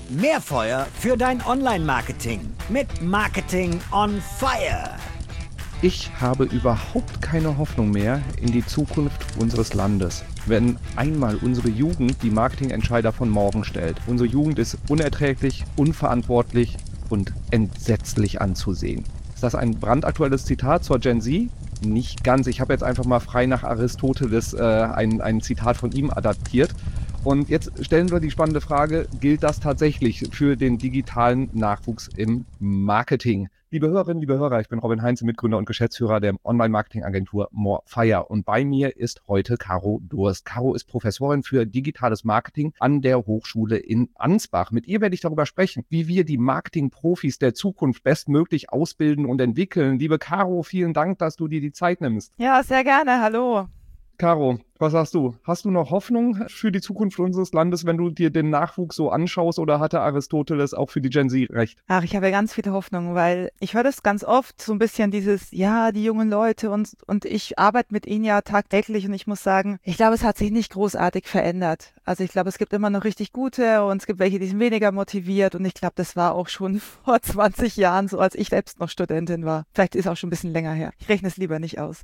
Mehr Feuer für dein Online-Marketing mit Marketing on Fire. Ich habe überhaupt keine Hoffnung mehr in die Zukunft unseres Landes, wenn einmal unsere Jugend die Marketingentscheider von morgen stellt. Unsere Jugend ist unerträglich, unverantwortlich und entsetzlich anzusehen. Ist das ein brandaktuelles Zitat zur Gen Z? Nicht ganz. Ich habe jetzt einfach mal frei nach Aristoteles ein Zitat von ihm adaptiert. Und jetzt stellen wir die spannende Frage, gilt das tatsächlich für den digitalen Nachwuchs im Marketing? Liebe Hörerinnen, liebe Hörer, ich bin Robin Heinze, Mitgründer und Geschäftsführer der Online-Marketing-Agentur More Fire. Und bei mir ist heute Caro Durst. Caro ist Professorin für digitales Marketing an der Hochschule in Ansbach. Mit ihr werde ich darüber sprechen, wie wir die Marketing-Profis der Zukunft bestmöglich ausbilden und entwickeln. Liebe Caro, vielen Dank, dass du dir die Zeit nimmst. Ja, sehr gerne. Hallo. Caro, was sagst du? Hast du noch Hoffnung für die Zukunft unseres Landes, wenn du dir den Nachwuchs so anschaust, oder hatte Aristoteles auch für die Gen Z recht? Ach, ich habe ja ganz viele Hoffnungen, weil ich höre das ganz oft, so ein bisschen dieses, ja, die jungen Leute und ich arbeite mit ihnen ja tagtäglich und ich muss sagen, ich glaube, es hat sich nicht großartig verändert. Also ich glaube, es gibt immer noch richtig gute und es gibt welche, die sind weniger motiviert und ich glaube, das war auch schon vor 20 Jahren so, als ich selbst noch Studentin war. Vielleicht ist auch schon ein bisschen länger her. Ich rechne es lieber nicht aus.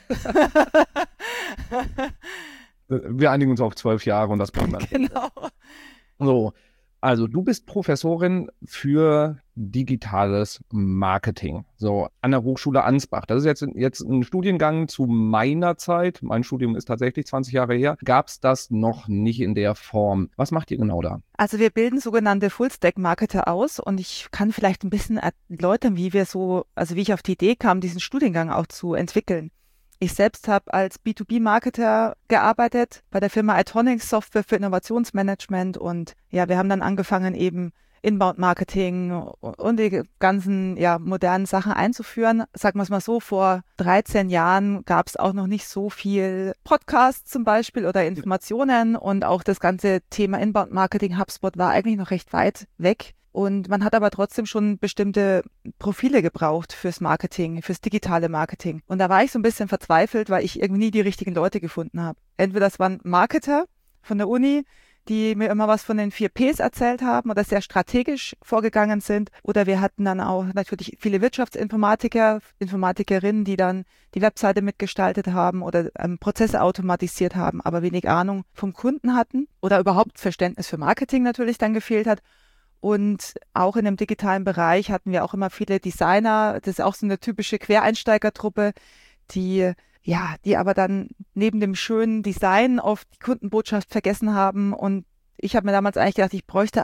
Wir einigen uns auf 12 Jahre und das bleibt dann. Genau. So, also du bist Professorin für digitales Marketing, so an der Hochschule Ansbach. Das ist jetzt ein Studiengang zu meiner Zeit. Mein Studium ist tatsächlich 20 Jahre her. Gab es das noch nicht in der Form? Was macht ihr genau da? Also wir bilden sogenannte Full-Stack-Marketer aus und ich kann vielleicht ein bisschen erläutern, wie ich auf die Idee kam, diesen Studiengang auch zu entwickeln. Ich selbst habe als B2B-Marketer gearbeitet bei der Firma Itonics, Software für Innovationsmanagement, und ja, wir haben dann angefangen, eben Inbound-Marketing und die ganzen modernen Sachen einzuführen. Sagen wir es mal so, vor 13 Jahren gab es auch noch nicht so viel Podcasts zum Beispiel oder Informationen, und auch das ganze Thema Inbound-Marketing, HubSpot, war eigentlich noch recht weit weg. Und man hat aber trotzdem schon bestimmte Profile gebraucht fürs Marketing, fürs digitale Marketing. Und da war ich so ein bisschen verzweifelt, weil ich irgendwie nie die richtigen Leute gefunden habe. Entweder das waren Marketer von der Uni, die mir immer was von den 4 Ps erzählt haben oder sehr strategisch vorgegangen sind. Oder wir hatten dann auch natürlich viele Wirtschaftsinformatiker, Informatikerinnen, die dann die Webseite mitgestaltet haben oder Prozesse automatisiert haben, aber wenig Ahnung vom Kunden hatten oder überhaupt Verständnis für Marketing natürlich dann gefehlt hat. Und auch in dem digitalen Bereich hatten wir auch immer viele Designer. Das ist auch so eine typische Quereinsteigertruppe, die aber dann neben dem schönen Design oft die Kundenbotschaft vergessen haben. Und ich habe mir damals eigentlich gedacht,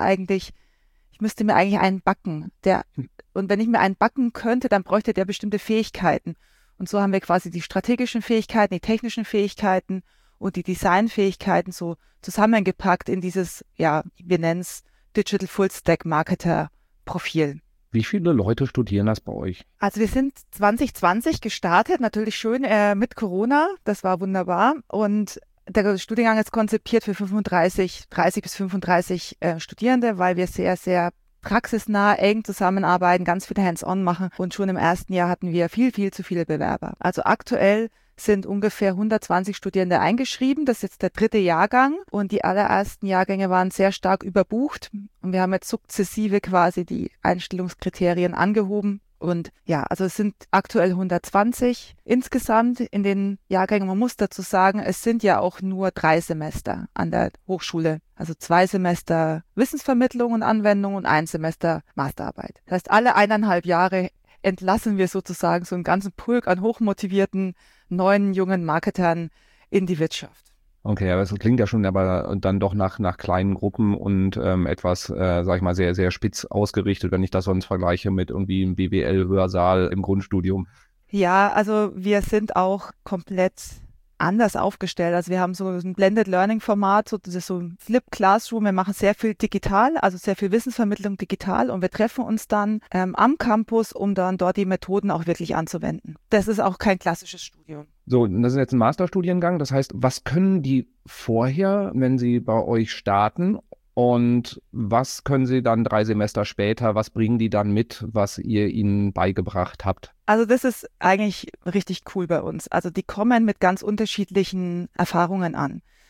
ich müsste mir eigentlich einen backen. Und wenn ich mir einen backen könnte, dann bräuchte der bestimmte Fähigkeiten. Und so haben wir quasi die strategischen Fähigkeiten, die technischen Fähigkeiten und die Designfähigkeiten so zusammengepackt in dieses, wir nennen es Digital Full-Stack Marketer Profil. Wie viele Leute studieren das bei euch? Also wir sind 2020 gestartet, natürlich schön mit Corona, das war wunderbar. Und der Studiengang ist konzipiert für 30 bis 35 Studierende, weil wir sehr, sehr praxisnah, eng zusammenarbeiten, ganz viel Hands-on machen. Und schon im ersten Jahr hatten wir viel, viel zu viele Bewerber. Also aktuell sind ungefähr 120 Studierende eingeschrieben. Das ist jetzt der 3. Jahrgang und die allerersten Jahrgänge waren sehr stark überbucht. Und wir haben jetzt sukzessive quasi die Einstellungskriterien angehoben. Und also es sind aktuell 120 insgesamt in den Jahrgängen. Man muss dazu sagen, es sind ja auch nur 3 Semester an der Hochschule. Also 2 Semester Wissensvermittlung und Anwendung und 1 Semester Masterarbeit. Das heißt, alle 1,5 Jahre entlassen wir sozusagen so einen ganzen Pulk an hochmotivierten, neuen, jungen Marketern in die Wirtschaft. Okay, aber es klingt ja schon aber dann doch nach kleinen Gruppen und etwas, sag ich mal, sehr, sehr spitz ausgerichtet, wenn ich das sonst vergleiche mit irgendwie einem BWL-Hörsaal im Grundstudium. Ja, also wir sind auch komplett anders aufgestellt. Also wir haben so ein Blended Learning Format, das ist so ein Flip Classroom. Wir machen sehr viel digital, also sehr viel Wissensvermittlung digital, und wir treffen uns dann am Campus, um dann dort die Methoden auch wirklich anzuwenden. Das ist auch kein klassisches Studium. So, das ist jetzt ein Masterstudiengang. Das heißt, was können die vorher, wenn sie bei euch starten? Und was können sie dann 3 Semester später, was bringen die dann mit, was ihr ihnen beigebracht habt? Also das ist eigentlich richtig cool bei uns. Also die kommen mit ganz unterschiedlichen Erfahrungen an.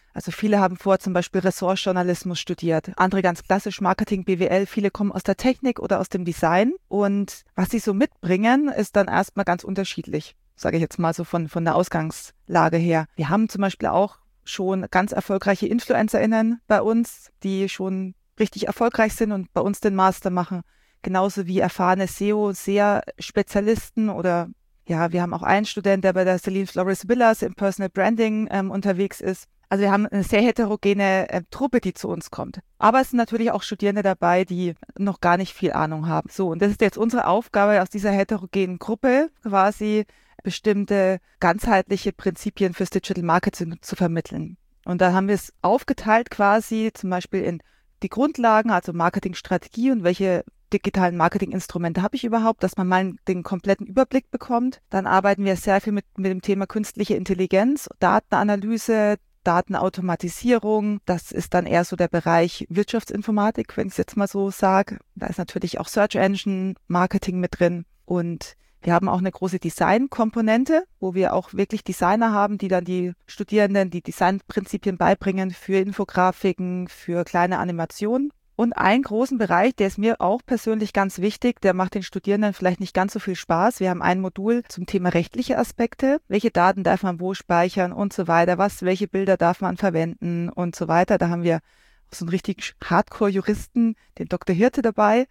Also viele haben vor zum Beispiel Ressortjournalismus studiert, andere ganz klassisch Marketing, BWL, viele kommen aus der Technik oder aus dem Design und was sie so mitbringen, ist dann erstmal ganz unterschiedlich, sage ich jetzt mal so von der Ausgangslage her. Wir haben zum Beispiel auch schon ganz erfolgreiche InfluencerInnen bei uns, die schon richtig erfolgreich sind und bei uns den Master machen, genauso wie erfahrene SEO-Spezialisten oder ja, wir haben auch einen Student, der bei der Celine Flores Villas im Personal Branding unterwegs ist. Also wir haben eine sehr heterogene Truppe, die zu uns kommt. Aber es sind natürlich auch Studierende dabei, die noch gar nicht viel Ahnung haben. So, und das ist jetzt unsere Aufgabe, aus dieser heterogenen Gruppe quasi bestimmte ganzheitliche Prinzipien fürs Digital Marketing zu vermitteln. Und da haben wir es aufgeteilt quasi zum Beispiel in die Grundlagen, also Marketingstrategie und welche digitalen Marketinginstrumente habe ich überhaupt, dass man mal den kompletten Überblick bekommt. Dann arbeiten wir sehr viel mit dem Thema künstliche Intelligenz, Datenanalyse, Datenautomatisierung. Das ist dann eher so der Bereich Wirtschaftsinformatik, wenn ich es jetzt mal so sage. Da ist natürlich auch Search Engine Marketing mit drin. Und wir haben auch eine große Design-Komponente, wo wir auch wirklich Designer haben, die dann die Studierenden die Designprinzipien beibringen für Infografiken, für kleine Animationen. Und einen großen Bereich, der ist mir auch persönlich ganz wichtig, der macht den Studierenden vielleicht nicht ganz so viel Spaß. Wir haben ein Modul zum Thema rechtliche Aspekte. Welche Daten darf man wo speichern und so weiter? Welche Bilder darf man verwenden und so weiter? Da haben wir so einen richtig Hardcore-Juristen, den Dr. Hirte dabei.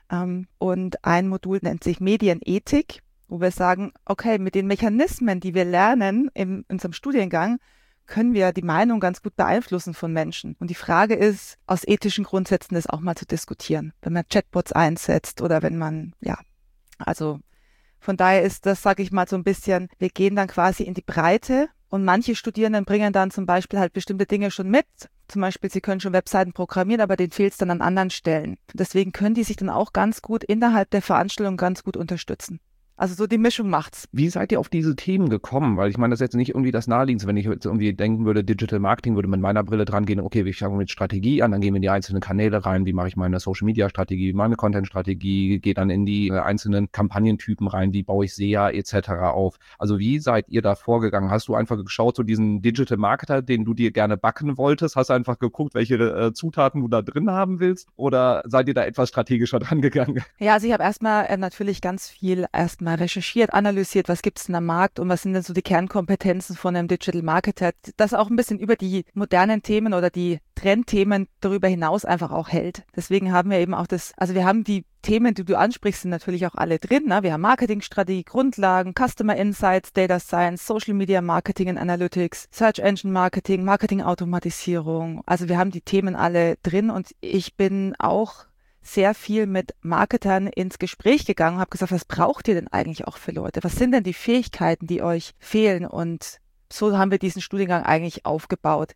Und ein Modul nennt sich Medienethik, wo wir sagen, okay, mit den Mechanismen, die wir lernen in unserem Studiengang, können wir die Meinung ganz gut beeinflussen von Menschen. Und die Frage ist, aus ethischen Grundsätzen das auch mal zu diskutieren, wenn man Chatbots einsetzt oder wenn man, ja, also von daher ist das, sage ich mal, so ein bisschen, wir gehen dann quasi in die Breite und manche Studierenden bringen dann zum Beispiel halt bestimmte Dinge schon mit. Zum Beispiel, sie können schon Webseiten programmieren, aber denen fehlt es dann an anderen Stellen. Deswegen können die sich dann auch ganz gut innerhalb der Veranstaltung ganz gut unterstützen. Also so die Mischung macht's. Wie seid ihr auf diese Themen gekommen? Weil ich meine, das ist jetzt nicht irgendwie das Naheliegendste, wenn ich jetzt irgendwie denken würde, Digital Marketing würde mit meiner Brille dran gehen, okay, wir fangen mit Strategie an, dann gehen wir in die einzelnen Kanäle rein, wie mache ich meine Social Media Strategie, meine Content Strategie, gehe dann in die einzelnen Kampagnentypen rein, wie baue ich SEA etc. auf. Also wie seid ihr da vorgegangen? Hast du einfach geschaut, so diesen Digital Marketer, den du dir gerne backen wolltest, hast du einfach geguckt, welche Zutaten du da drin haben willst, oder seid ihr da etwas strategischer dran gegangen? Ja, also ich habe erstmal natürlich ganz viel mal recherchiert, analysiert, was gibt es denn am Markt und was sind denn so die Kernkompetenzen von einem Digital Marketer, das auch ein bisschen über die modernen Themen oder die Trendthemen darüber hinaus einfach auch hält. Deswegen haben wir eben auch wir haben die Themen, die du ansprichst, sind natürlich auch alle drin. Ne? Wir haben Marketingstrategie, Grundlagen, Customer Insights, Data Science, Social Media Marketing and Analytics, Search Engine Marketing, Marketingautomatisierung. Also wir haben die Themen alle drin und ich bin auch sehr viel mit Marketern ins Gespräch gegangen und habe gesagt, was braucht ihr denn eigentlich auch für Leute? Was sind denn die Fähigkeiten, die euch fehlen? Und so haben wir diesen Studiengang eigentlich aufgebaut.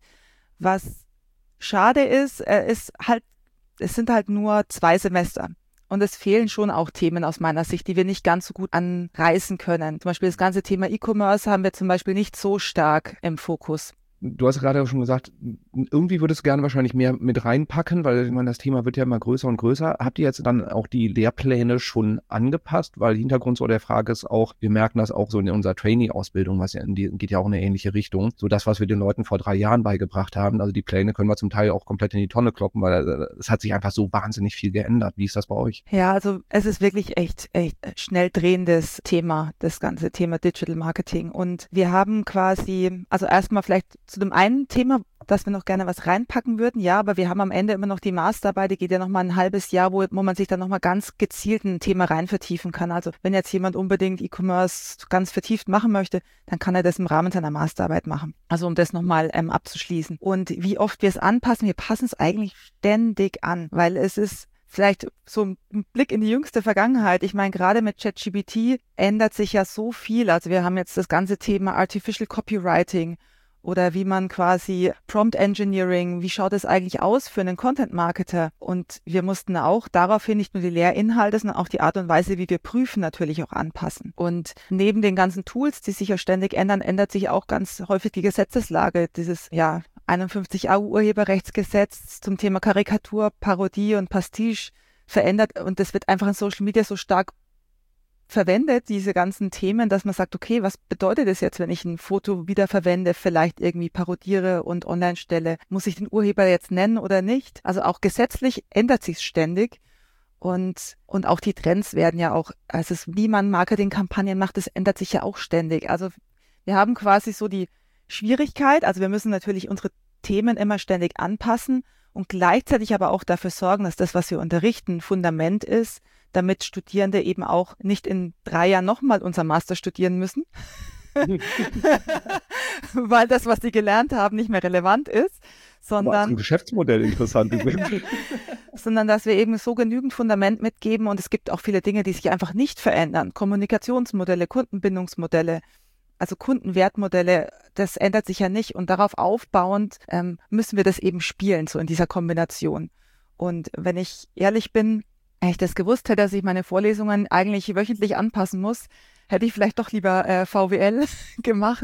Was schade ist, es sind halt nur 2 Semester. Und es fehlen schon auch Themen aus meiner Sicht, die wir nicht ganz so gut anreißen können. Zum Beispiel das ganze Thema E-Commerce haben wir zum Beispiel nicht so stark im Fokus. Du hast gerade auch schon gesagt, irgendwie würdest du gerne wahrscheinlich mehr mit reinpacken, weil ich meine, das Thema wird ja immer größer und größer. Habt ihr jetzt dann auch die Lehrpläne schon angepasst? Weil Hintergrund so der Frage ist auch, wir merken das auch so in unserer Trainee-Ausbildung, geht ja auch in eine ähnliche Richtung. So das, was wir den Leuten vor 3 Jahren beigebracht haben, also die Pläne können wir zum Teil auch komplett in die Tonne kloppen, weil es hat sich einfach so wahnsinnig viel geändert. Wie ist das bei euch? Ja, also es ist wirklich echt schnell drehendes Thema, das ganze Thema Digital Marketing. Und wir haben quasi, also erstmal vielleicht zu dem einen Thema, dass wir noch gerne was reinpacken würden, ja, aber wir haben am Ende immer noch die Masterarbeit, die geht ja nochmal ein halbes Jahr, wo man sich dann nochmal ganz gezielt ein Thema rein vertiefen kann. Also wenn jetzt jemand unbedingt E-Commerce ganz vertieft machen möchte, dann kann er das im Rahmen seiner Masterarbeit machen. Also um das nochmal abzuschließen. Und wie oft wir es anpassen, wir passen es eigentlich ständig an, weil es ist vielleicht so ein Blick in die jüngste Vergangenheit. Ich meine, gerade mit ChatGPT ändert sich ja so viel. Also wir haben jetzt das ganze Thema Artificial Copywriting oder wie man quasi Prompt Engineering, wie schaut es eigentlich aus für einen Content-Marketer? Und wir mussten auch daraufhin nicht nur die Lehrinhalte, sondern auch die Art und Weise, wie wir prüfen, natürlich auch anpassen. Und neben den ganzen Tools, die sich ja ständig ändern, ändert sich auch ganz häufig die Gesetzeslage. Dieses 51 AU Urheberrechtsgesetz zum Thema Karikatur, Parodie und Pastiche verändert und das wird einfach in Social Media so stark verwendet, diese ganzen Themen, dass man sagt, okay, was bedeutet es jetzt, wenn ich ein Foto wiederverwende, vielleicht irgendwie parodiere und online stelle? Muss ich den Urheber jetzt nennen oder nicht? Also auch gesetzlich ändert sich ständig. Und auch die Trends werden ja auch, also wie man Marketingkampagnen macht, das ändert sich ja auch ständig. Also wir haben quasi so die Schwierigkeit, also wir müssen natürlich unsere Themen immer ständig anpassen und gleichzeitig aber auch dafür sorgen, dass das, was wir unterrichten, Fundament ist, damit Studierende eben auch nicht in 3 Jahren nochmal unser Master studieren müssen, weil das, was sie gelernt haben, nicht mehr relevant ist, sondern ein Geschäftsmodell interessant sondern dass wir eben so genügend Fundament mitgeben und es gibt auch viele Dinge, die sich einfach nicht verändern. Kommunikationsmodelle, Kundenbindungsmodelle, also Kundenwertmodelle, das ändert sich ja nicht und darauf aufbauend müssen wir das eben spielen, so in dieser Kombination. Und wenn ich ehrlich bin, wenn ich das gewusst hätte, dass ich meine Vorlesungen eigentlich wöchentlich anpassen muss, hätte ich vielleicht doch lieber VWL gemacht.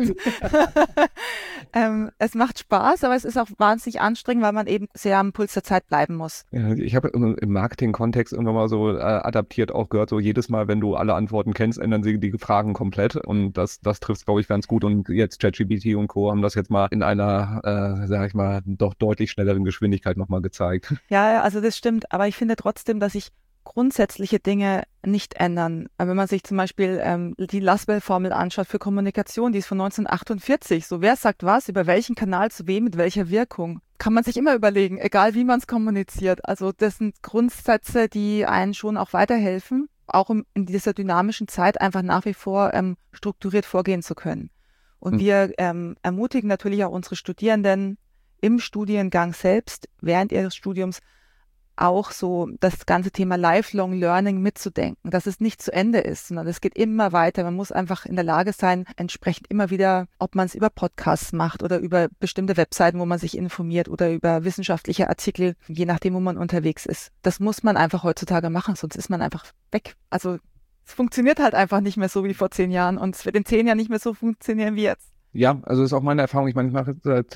Es macht Spaß, aber es ist auch wahnsinnig anstrengend, weil man eben sehr am Puls der Zeit bleiben muss. Ja, ich habe im Marketing-Kontext irgendwann mal so adaptiert auch gehört, so jedes Mal, wenn du alle Antworten kennst, ändern sie die Fragen komplett und das trifft es, glaube ich, ganz gut und jetzt ChatGPT und Co. haben das jetzt mal in einer, sage ich mal, doch deutlich schnelleren Geschwindigkeit nochmal gezeigt. Ja, also das stimmt, aber ich finde trotzdem, dass ich grundsätzliche Dinge nicht ändern. Wenn man sich zum Beispiel die Lasswell-Formel anschaut für Kommunikation, die ist von 1948. So, wer sagt was, über welchen Kanal zu wem, mit welcher Wirkung? Kann man sich immer überlegen, egal wie man es kommuniziert. Also das sind Grundsätze, die einen schon auch weiterhelfen, auch in dieser dynamischen Zeit einfach nach wie vor strukturiert vorgehen zu können. Und wir ermutigen natürlich auch unsere Studierenden im Studiengang selbst, während ihres Studiums, auch so das ganze Thema Lifelong Learning mitzudenken, dass es nicht zu Ende ist, sondern es geht immer weiter. Man muss einfach in der Lage sein, entsprechend immer wieder, ob man es über Podcasts macht oder über bestimmte Webseiten, wo man sich informiert oder über wissenschaftliche Artikel, je nachdem, wo man unterwegs ist. Das muss man einfach heutzutage machen, sonst ist man einfach weg. Also es funktioniert halt einfach nicht mehr so wie vor 10 Jahren und es wird in 10 Jahren nicht mehr so funktionieren wie jetzt. Ja, also das ist auch meine Erfahrung. Ich meine, ich mache seit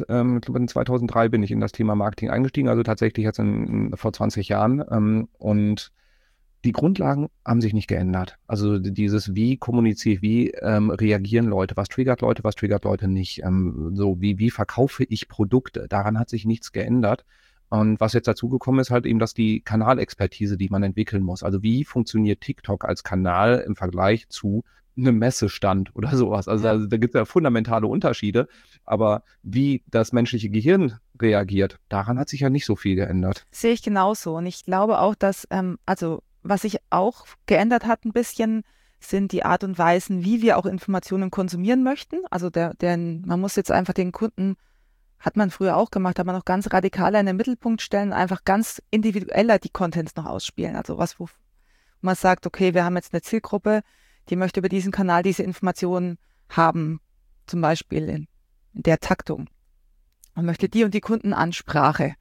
2003 bin ich in das Thema Marketing eingestiegen, also tatsächlich jetzt vor 20 Jahren. Und die Grundlagen haben sich nicht geändert. Also dieses, wie kommuniziere ich, wie reagieren Leute, was triggert Leute nicht. So wie verkaufe ich Produkte, daran hat sich nichts geändert. Und was jetzt dazugekommen ist halt eben, dass die Kanalexpertise, die man entwickeln muss. Also wie funktioniert TikTok als Kanal im Vergleich zu einem Messestand oder sowas. Also da gibt es ja fundamentale Unterschiede. Aber wie das menschliche Gehirn reagiert, daran hat sich ja nicht so viel geändert. Sehe ich genauso. Und ich glaube auch, dass, also was sich auch geändert hat ein bisschen, sind die Art und Weisen, wie wir auch Informationen konsumieren möchten. Also man muss jetzt einfach den Kunden, hat man früher auch gemacht, aber noch ganz radikaler in den Mittelpunkt stellen, einfach ganz individueller die Contents noch ausspielen. Also was, wo man sagt, okay, wir haben jetzt eine Zielgruppe, die möchte über diesen Kanal diese Informationen haben, zum Beispiel in der Taktung. Man möchte die und die Kundenansprache.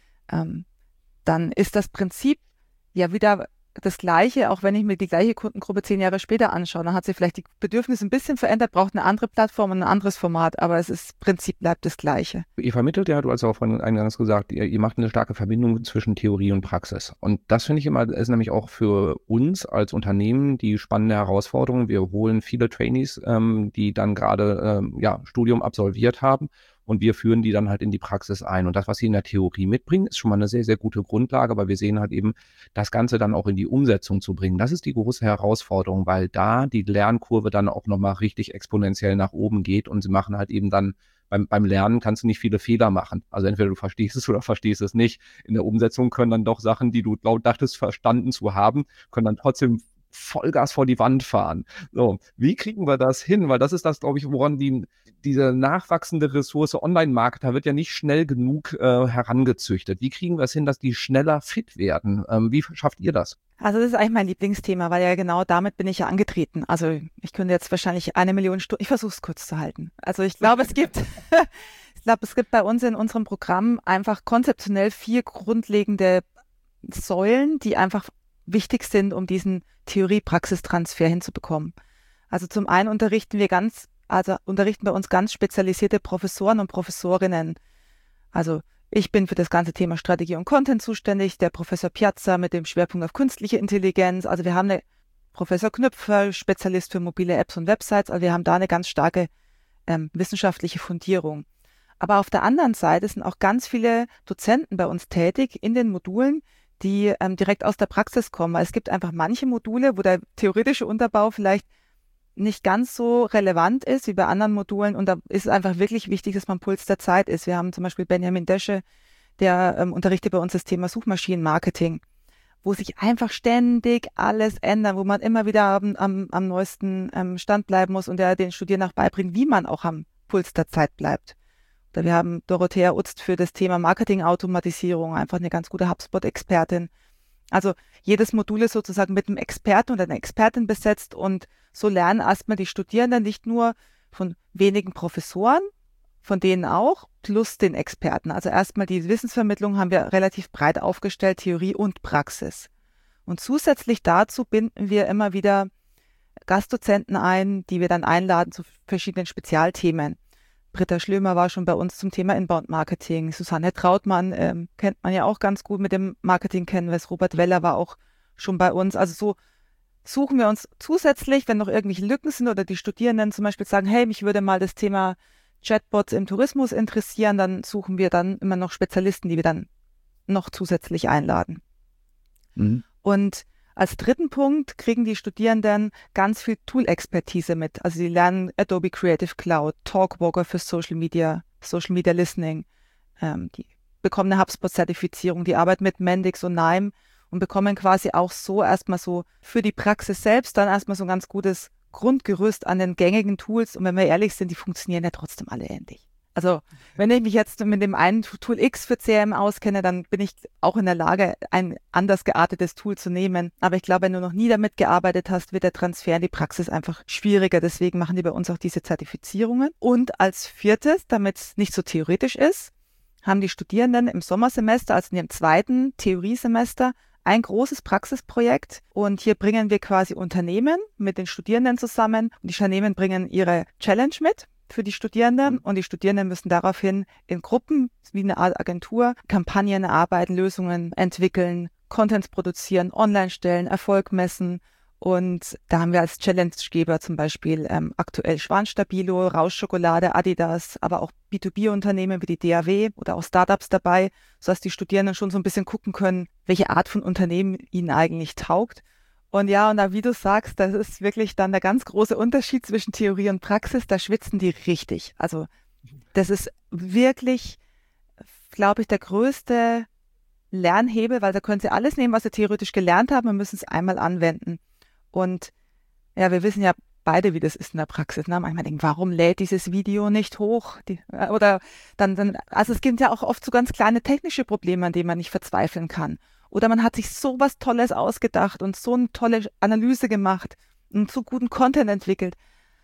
Dann ist das Prinzip ja wieder das Gleiche, auch wenn ich mir die gleiche Kundengruppe 10 Jahre später anschaue. Dann hat sich vielleicht die Bedürfnisse ein bisschen verändert, braucht eine andere Plattform und ein anderes Format, aber Prinzip bleibt das Gleiche. Ihr vermittelt ja, du hast auch vorhin eingangs gesagt, ihr macht eine starke Verbindung zwischen Theorie und Praxis. Und das finde ich immer, ist nämlich auch für uns als Unternehmen die spannende Herausforderung. Wir holen viele Trainees, die dann gerade Studium absolviert haben. Und wir führen die dann halt in die Praxis ein. Und das, was sie in der Theorie mitbringen, ist schon mal eine sehr, sehr gute Grundlage. Aber wir sehen halt eben, das Ganze dann auch in die Umsetzung zu bringen. Das ist die große Herausforderung, weil da die Lernkurve dann auch nochmal richtig exponentiell nach oben geht. Und sie machen halt eben dann, beim Lernen kannst du nicht viele Fehler machen. Also entweder du verstehst es oder verstehst es nicht. In der Umsetzung können dann doch Sachen, die du laut dachtest, verstanden zu haben, können dann trotzdem Vollgas vor die Wand fahren. So, wie kriegen wir das hin? Weil das ist das, glaube ich, woran diese nachwachsende Ressource Online-Marketer wird ja nicht schnell genug herangezüchtet. Wie kriegen wir es hin, dass die schneller fit werden? Wie schafft ihr das? Also das ist eigentlich mein Lieblingsthema, weil ja genau damit bin ich ja angetreten. Also ich könnte jetzt wahrscheinlich 1 Million Stunden, ich versuche es kurz zu halten. Also ich glaube, es gibt bei uns in unserem Programm einfach konzeptionell 4 grundlegende Säulen, die einfach wichtig sind, um diesen Theorie-Praxistransfer hinzubekommen. Also zum einen unterrichten bei uns ganz spezialisierte Professoren und Professorinnen. Also ich bin für das ganze Thema Strategie und Content zuständig, der Professor Piazza mit dem Schwerpunkt auf künstliche Intelligenz. Also wir haben eine Professor Knüpfer, Spezialist für mobile Apps und Websites. Also wir haben da eine ganz starke wissenschaftliche Fundierung. Aber auf der anderen Seite sind auch ganz viele Dozenten bei uns tätig in den Modulen, die direkt aus der Praxis kommen. Weil es gibt einfach manche Module, wo der theoretische Unterbau vielleicht nicht ganz so relevant ist wie bei anderen Modulen. Und da ist es einfach wirklich wichtig, dass man Puls der Zeit ist. Wir haben zum Beispiel Benjamin Desche, der unterrichtet bei uns das Thema Suchmaschinenmarketing, wo sich einfach ständig alles ändert, wo man immer wieder am neuesten Stand bleiben muss und der den Studierenden auch beibringt, wie man auch am Puls der Zeit bleibt. Oder wir haben Dorothea Utzt für das Thema Marketingautomatisierung, einfach eine ganz gute HubSpot-Expertin. Also jedes Modul ist sozusagen mit einem Experten oder einer Expertin besetzt und so lernen erstmal die Studierenden nicht nur von wenigen Professoren, von denen auch, plus den Experten. Also erstmal die Wissensvermittlung haben wir relativ breit aufgestellt, Theorie und Praxis. Und zusätzlich dazu binden wir immer wieder Gastdozenten ein, die wir dann einladen zu verschiedenen Spezialthemen. Britta Schlömer war schon bei uns zum Thema Inbound-Marketing. Susanne Trautmann kennt man ja auch ganz gut mit dem Marketing-Canvas. Robert Weller war auch schon bei uns. Also so suchen wir uns zusätzlich, wenn noch irgendwelche Lücken sind oder die Studierenden zum Beispiel sagen, hey, mich würde mal das Thema Chatbots im Tourismus interessieren, dann suchen wir dann immer noch Spezialisten, die wir dann noch zusätzlich einladen. Mhm. Und als dritten Punkt kriegen die Studierenden ganz viel Tool-Expertise mit. Also sie lernen Adobe Creative Cloud, Talkwalker für Social Media Listening. Die bekommen eine HubSpot-Zertifizierung, die arbeiten mit Mendix und Nime und bekommen quasi auch so erstmal so für die Praxis selbst dann erstmal so ein ganz gutes Grundgerüst an den gängigen Tools. Und wenn wir ehrlich sind, die funktionieren ja trotzdem alle ähnlich. Also wenn ich mich jetzt mit dem einen Tool X für CRM auskenne, dann bin ich auch in der Lage, ein anders geartetes Tool zu nehmen. Aber ich glaube, wenn du noch nie damit gearbeitet hast, wird der Transfer in die Praxis einfach schwieriger. Deswegen machen die bei uns auch diese Zertifizierungen. Und als viertes, damit es nicht so theoretisch ist, haben die Studierenden im Sommersemester, also in ihrem zweiten Theoriesemester, ein großes Praxisprojekt. Und hier bringen wir quasi Unternehmen mit den Studierenden zusammen. Und die Unternehmen bringen ihre Challenge mit für die Studierenden und die Studierenden müssen daraufhin in Gruppen wie eine Art Agentur Kampagnen erarbeiten, Lösungen entwickeln, Contents produzieren, online stellen, Erfolg messen und da haben wir als Challengegeber zum Beispiel aktuell Schwanstabilo, Rauschschokolade, Adidas, aber auch B2B-Unternehmen wie die DAW oder auch Startups dabei, sodass die Studierenden schon so ein bisschen gucken können, welche Art von Unternehmen ihnen eigentlich taugt. Und ja, und da, wie du sagst, das ist wirklich dann der ganz große Unterschied zwischen Theorie und Praxis. Da schwitzen die richtig. Also das ist wirklich, glaube ich, der größte Lernhebel, weil da können sie alles nehmen, was sie theoretisch gelernt haben und müssen es einmal anwenden. Und ja, wir wissen ja beide, wie das ist in der Praxis. Ne? Manchmal denken, warum lädt dieses Video nicht hoch? Oder dann, also es gibt ja auch oft so ganz kleine technische Probleme, an denen man nicht verzweifeln kann. Oder man hat sich so was Tolles ausgedacht und so eine tolle Analyse gemacht und so guten Content entwickelt.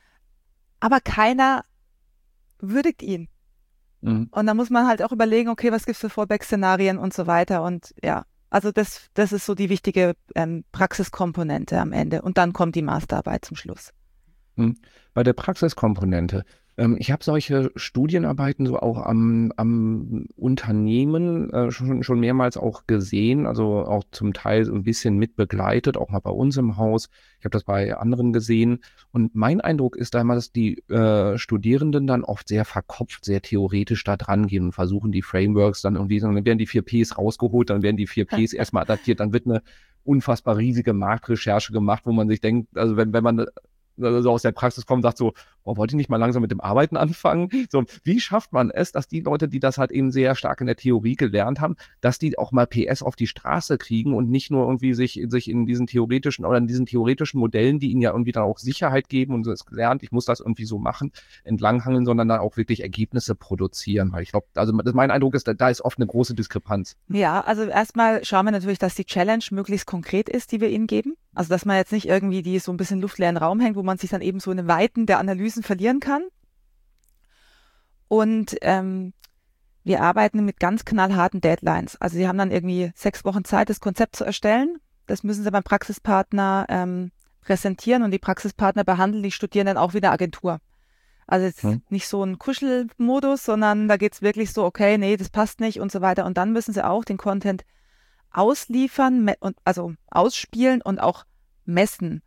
Aber keiner würdigt ihn. Mhm. Und da muss man halt auch überlegen, okay, was gibt es für Fallback-Szenarien und so weiter. Und ja, also das ist so die wichtige Praxiskomponente am Ende. Und dann kommt die Masterarbeit zum Schluss. Bei der Praxiskomponente. Ich habe solche Studienarbeiten so auch am Unternehmen schon mehrmals auch gesehen, also auch zum Teil so ein bisschen mit begleitet, auch mal bei uns im Haus. Ich habe das bei anderen gesehen. Und mein Eindruck ist da immer, dass die Studierenden dann oft sehr verkopft, sehr theoretisch da dran gehen und versuchen die Frameworks dann irgendwie, dann werden die 4 Ps rausgeholt, dann werden die 4 Ps erstmal adaptiert, dann wird eine unfassbar riesige Marktrecherche gemacht, wo man sich denkt, also wenn man so aus der Praxis kommt, sagt so, wollte ich nicht mal langsam mit dem Arbeiten anfangen? So, wie schafft man es, dass die Leute, die das halt eben sehr stark in der Theorie gelernt haben, dass die auch mal PS auf die Straße kriegen und nicht nur irgendwie sich in diesen theoretischen Modellen, die ihnen ja irgendwie dann auch Sicherheit geben und so ist gelernt, ich muss das irgendwie so machen, entlanghangeln, sondern dann auch wirklich Ergebnisse produzieren. Weil ich glaube, also mein Eindruck ist, da ist oft eine große Diskrepanz. Ja, also erstmal schauen wir natürlich, dass die Challenge möglichst konkret ist, die wir ihnen geben. Also dass man jetzt nicht irgendwie die so ein bisschen luftleeren Raum hängt, wo man sich dann eben so in den Weiten der Analysen verlieren kann. Und wir arbeiten mit ganz knallharten Deadlines. Also sie haben dann irgendwie 6 Wochen Zeit, das Konzept zu erstellen. Das müssen sie beim Praxispartner präsentieren und die Praxispartner behandeln die Studierenden auch wie eine Agentur. Also jetzt nicht so ein Kuschelmodus, sondern da geht es wirklich so, okay, nee, das passt nicht und so weiter. Und dann müssen sie auch den Content ausliefern, also ausspielen und auch messen.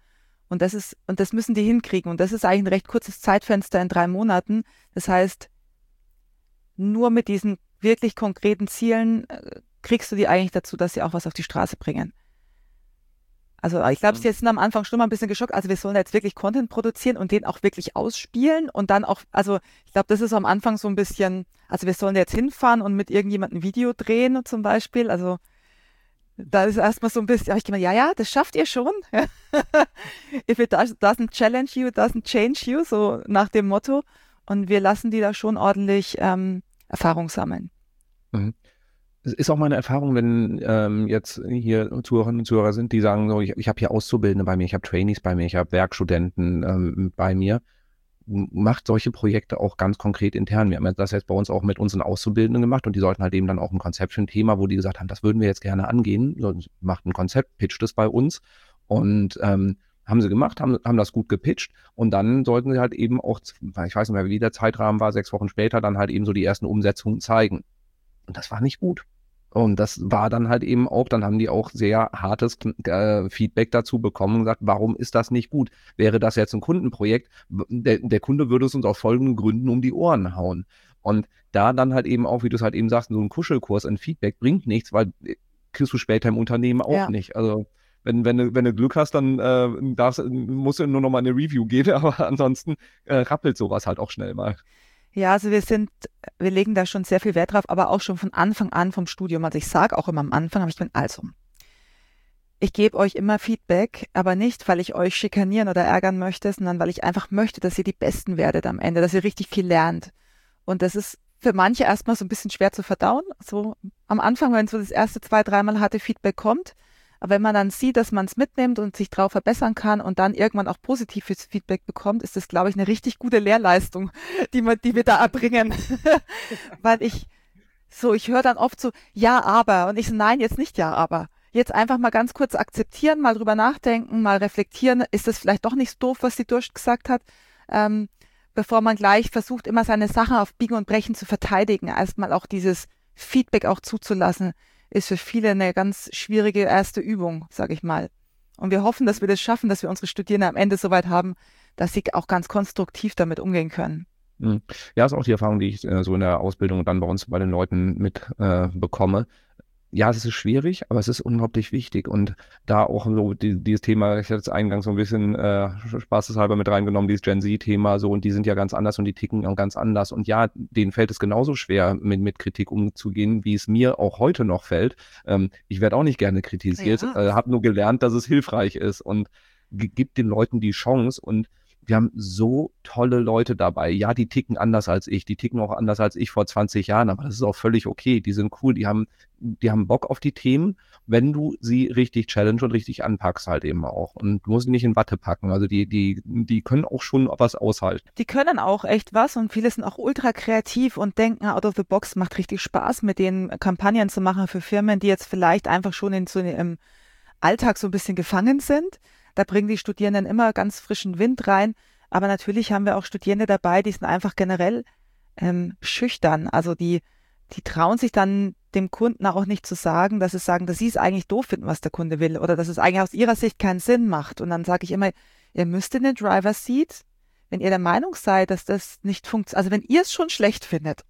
Und das müssen die hinkriegen. Und das ist eigentlich ein recht kurzes Zeitfenster in 3 Monaten. Das heißt, nur mit diesen wirklich konkreten Zielen kriegst du die eigentlich dazu, dass sie auch was auf die Straße bringen. Also ich glaube, sie sind am Anfang schon mal ein bisschen geschockt. Also wir sollen jetzt wirklich Content produzieren und den auch wirklich ausspielen und dann auch, also ich glaube, das ist am Anfang so ein bisschen, also wir sollen jetzt hinfahren und mit irgendjemandem ein Video drehen zum Beispiel. Also da ist erstmal so ein bisschen, habe ich gemeint, ja, das schafft ihr schon. If it doesn't challenge you, it doesn't change you, so nach dem Motto. Und wir lassen die da schon ordentlich Erfahrung sammeln. Mhm. Es ist auch meine Erfahrung, wenn jetzt hier Zuhörerinnen und Zuhörer sind, die sagen so, ich habe hier Auszubildende bei mir, ich habe Trainees bei mir, ich habe Werkstudenten bei mir. Macht solche Projekte auch ganz konkret intern. Wir haben das jetzt bei uns auch mit unseren Auszubildenden gemacht und die sollten halt eben dann auch ein Konzept für ein Thema, wo die gesagt haben, das würden wir jetzt gerne angehen. So, macht ein Konzept, pitcht es bei uns und haben sie gemacht, haben das gut gepitcht und dann sollten sie halt eben auch, ich weiß nicht mehr, wie der Zeitrahmen war, 6 Wochen später, dann halt eben so die ersten Umsetzungen zeigen. Und das war nicht gut. Und das war dann halt eben auch, dann haben die auch sehr hartes Feedback dazu bekommen und gesagt, warum ist das nicht gut? Wäre das jetzt ein Kundenprojekt, der Kunde würde es uns aus folgenden Gründen um die Ohren hauen. Und da dann halt eben auch, wie du es halt eben sagst, so ein Kuschelkurs in Feedback bringt nichts, weil kriegst du später im Unternehmen auch nicht. Also wenn du Glück hast, dann musst du nur noch mal eine Review geben, aber ansonsten rappelt sowas halt auch schnell mal. Ja, also wir legen da schon sehr viel Wert drauf, aber auch schon von Anfang an vom Studium. Also ich sage auch immer am Anfang, ich gebe euch immer Feedback, aber nicht, weil ich euch schikanieren oder ärgern möchte, sondern weil ich einfach möchte, dass ihr die Besten werdet am Ende, dass ihr richtig viel lernt. Und das ist für manche erstmal so ein bisschen schwer zu verdauen. So am Anfang, wenn so das erste 2-3 Mal harte Feedback kommt, aber wenn man dann sieht, dass man es mitnimmt und sich drauf verbessern kann und dann irgendwann auch positives Feedback bekommt, ist das, glaube ich, eine richtig gute Lehrleistung, die wir da erbringen. Weil ich höre dann oft so, ja, aber. Und ich so, nein, jetzt nicht ja, aber. Jetzt einfach mal ganz kurz akzeptieren, mal drüber nachdenken, mal reflektieren. Ist das vielleicht doch nicht so doof, was die Durst gesagt hat? Bevor man gleich versucht, immer seine Sachen auf Biegen und Brechen zu verteidigen. Erstmal auch dieses Feedback auch zuzulassen, ist für viele eine ganz schwierige erste Übung, sage ich mal. Und wir hoffen, dass wir das schaffen, dass wir unsere Studierenden am Ende so weit haben, dass sie auch ganz konstruktiv damit umgehen können. Ja, ist auch die Erfahrung, die ich so in der Ausbildung und dann bei uns bei den Leuten mit bekomme. Ja, es ist schwierig, aber es ist unglaublich wichtig und da auch so dieses Thema, ich hatte es eingangs so ein bisschen spaßeshalber mit reingenommen, dieses Gen Z-Thema so und die sind ja ganz anders und die ticken auch ganz anders und ja, denen fällt es genauso schwer, mit Kritik umzugehen, wie es mir auch heute noch fällt. Ich werde auch nicht gerne kritisiert, habe nur gelernt, dass es hilfreich ist und gibt den Leuten die Chance und wir haben so tolle Leute dabei. Ja, die ticken anders als ich. Die ticken auch anders als ich vor 20 Jahren. Aber das ist auch völlig okay. Die sind cool. Die haben Bock auf die Themen, wenn du sie richtig challenge und richtig anpackst halt eben auch. Und du musst sie nicht in Watte packen. Also die können auch schon was aushalten. Die können auch echt was und viele sind auch ultra kreativ und denken out of the box. Macht richtig Spaß, mit denen Kampagnen zu machen für Firmen, die jetzt vielleicht einfach schon im Alltag so ein bisschen gefangen sind. Da bringen die Studierenden immer ganz frischen Wind rein. Aber natürlich haben wir auch Studierende dabei, die sind einfach generell schüchtern. Also die trauen sich dann dem Kunden auch nicht zu sagen, dass sie es eigentlich doof finden, was der Kunde will oder dass es eigentlich aus ihrer Sicht keinen Sinn macht. Und dann sage ich immer, ihr müsst in den Driver's Seat, wenn ihr der Meinung seid, dass das nicht funktioniert, also wenn ihr es schon schlecht findet,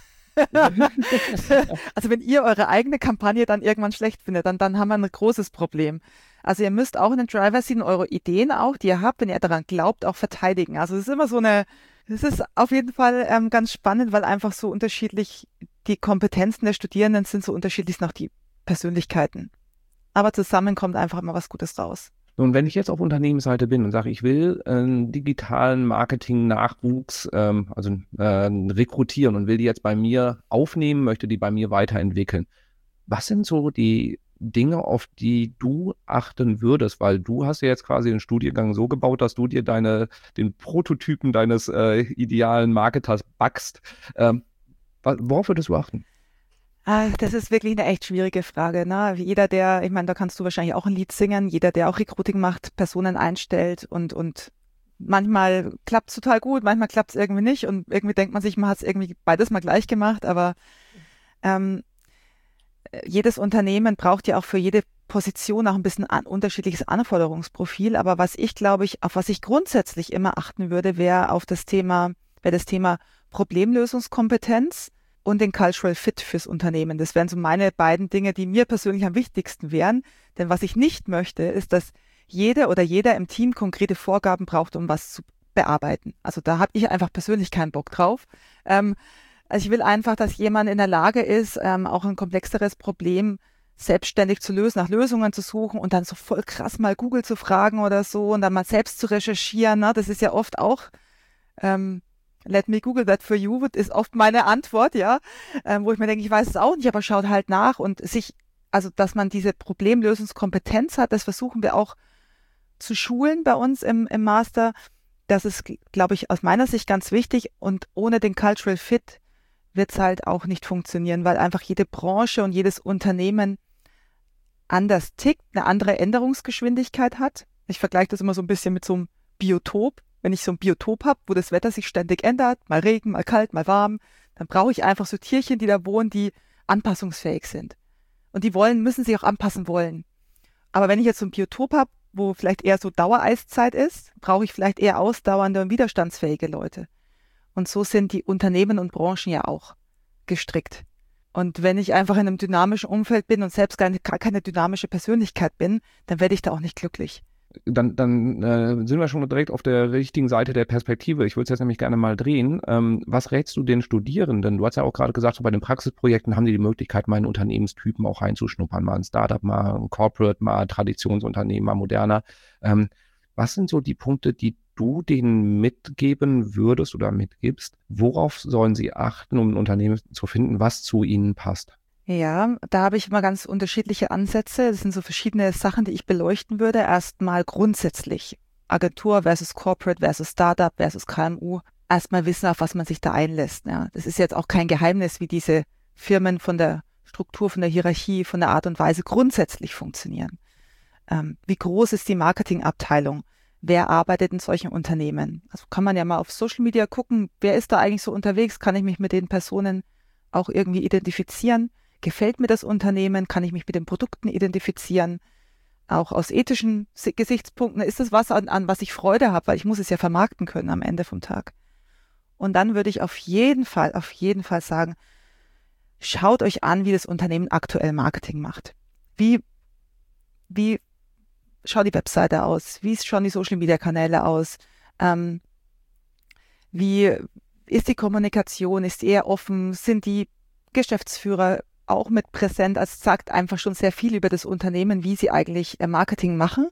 also wenn ihr eure eigene Kampagne dann irgendwann schlecht findet, dann haben wir ein großes Problem. Also ihr müsst auch in den Driver's Seat eure Ideen auch, die ihr habt, wenn ihr daran glaubt, auch verteidigen. Also es ist immer das ist auf jeden Fall ganz spannend, weil einfach so unterschiedlich die Kompetenzen der Studierenden sind, so unterschiedlich sind auch die Persönlichkeiten. Aber zusammen kommt einfach immer was Gutes raus. Nun, wenn ich jetzt auf Unternehmensseite bin und sage, ich will digitalen Marketing-Nachwuchs rekrutieren und will die jetzt bei mir aufnehmen, möchte die bei mir weiterentwickeln. Was sind so die Dinge, auf die du achten würdest? Weil du hast ja jetzt quasi den Studiengang so gebaut, dass du dir den Prototypen deines idealen Marketers backst. Worauf würdest du achten? Das ist wirklich eine echt schwierige Frage. Ne? Ich meine, da kannst du wahrscheinlich auch ein Lied singen, jeder, der auch Recruiting macht, Personen einstellt und manchmal klappt es total gut, manchmal klappt es irgendwie nicht und irgendwie denkt man sich, man hat es irgendwie beides mal gleich gemacht, aber jedes Unternehmen braucht ja auch für jede Position auch ein bisschen unterschiedliches Anforderungsprofil, aber was ich glaube auf was ich grundsätzlich immer achten würde, wäre das Thema Problemlösungskompetenz und den Cultural Fit fürs Unternehmen. Das wären so meine beiden Dinge, die mir persönlich am wichtigsten wären. Denn was ich nicht möchte, ist, dass jeder im Team konkrete Vorgaben braucht, um was zu bearbeiten. Also da habe ich einfach persönlich keinen Bock drauf. Also ich will einfach, dass jemand in der Lage ist, auch ein komplexeres Problem selbstständig zu lösen, nach Lösungen zu suchen und dann so voll krass mal Google zu fragen oder so und dann mal selbst zu recherchieren. Ne? Das ist ja oft auch, let me Google that for you, ist oft meine Antwort, ja, wo ich mir denke, ich weiß es auch nicht, aber schaut halt nach und also dass man diese Problemlösungskompetenz hat, das versuchen wir auch zu schulen bei uns im Master. Das ist, glaube ich, aus meiner Sicht ganz wichtig und ohne den Cultural Fit wird es halt auch nicht funktionieren, weil einfach jede Branche und jedes Unternehmen anders tickt, eine andere Änderungsgeschwindigkeit hat. Ich vergleiche das immer so ein bisschen mit so einem Biotop. Wenn ich so ein Biotop habe, wo das Wetter sich ständig ändert, mal Regen, mal kalt, mal warm, dann brauche ich einfach so Tierchen, die da wohnen, die anpassungsfähig sind. Und die müssen sich auch anpassen wollen. Aber wenn ich jetzt so ein Biotop habe, wo vielleicht eher so Dauereiszeit ist, brauche ich vielleicht eher ausdauernde und widerstandsfähige Leute. Und so sind die Unternehmen und Branchen ja auch gestrickt. Und wenn ich einfach in einem dynamischen Umfeld bin und selbst gar keine dynamische Persönlichkeit bin, dann werde ich da auch nicht glücklich. Dann sind wir schon direkt auf der richtigen Seite der Perspektive. Ich würde es jetzt nämlich gerne mal drehen. Was rätst du den Studierenden? Du hast ja auch gerade gesagt, so bei den Praxisprojekten haben die Möglichkeit, mal in Unternehmenstypen auch reinzuschnuppern. Mal ein Startup, mal ein Corporate, mal Traditionsunternehmen, mal moderner. Was sind so die Punkte, die du denen mitgeben würdest oder mitgibst? Worauf sollen sie achten, um ein Unternehmen zu finden, was zu ihnen passt? Ja, da habe ich immer ganz unterschiedliche Ansätze. Das sind so verschiedene Sachen, die ich beleuchten würde. Erstmal grundsätzlich Agentur versus Corporate versus Startup versus KMU. Erstmal wissen, auf was man sich da einlässt. Ja, das ist jetzt auch kein Geheimnis, wie diese Firmen von der Struktur, von der Hierarchie, von der Art und Weise grundsätzlich funktionieren. Wie groß ist die Marketingabteilung? Wer arbeitet in solchen Unternehmen? Also kann man ja mal auf Social Media gucken, wer ist da eigentlich so unterwegs? Kann ich mich mit den Personen auch irgendwie identifizieren? Gefällt mir das Unternehmen? Kann ich mich mit den Produkten identifizieren? Auch aus ethischen Gesichtspunkten ist das was, an was ich Freude habe, weil ich muss es ja vermarkten können am Ende vom Tag. Und dann würde ich auf jeden Fall sagen, schaut euch an, wie das Unternehmen aktuell Marketing macht. Wie schaut die Webseite aus? Wie schauen die Social-Media-Kanäle aus? Wie ist die Kommunikation? Ist die eher offen? Sind die Geschäftsführer auch mit präsent? Also es sagt einfach schon sehr viel über das Unternehmen, wie sie eigentlich Marketing machen.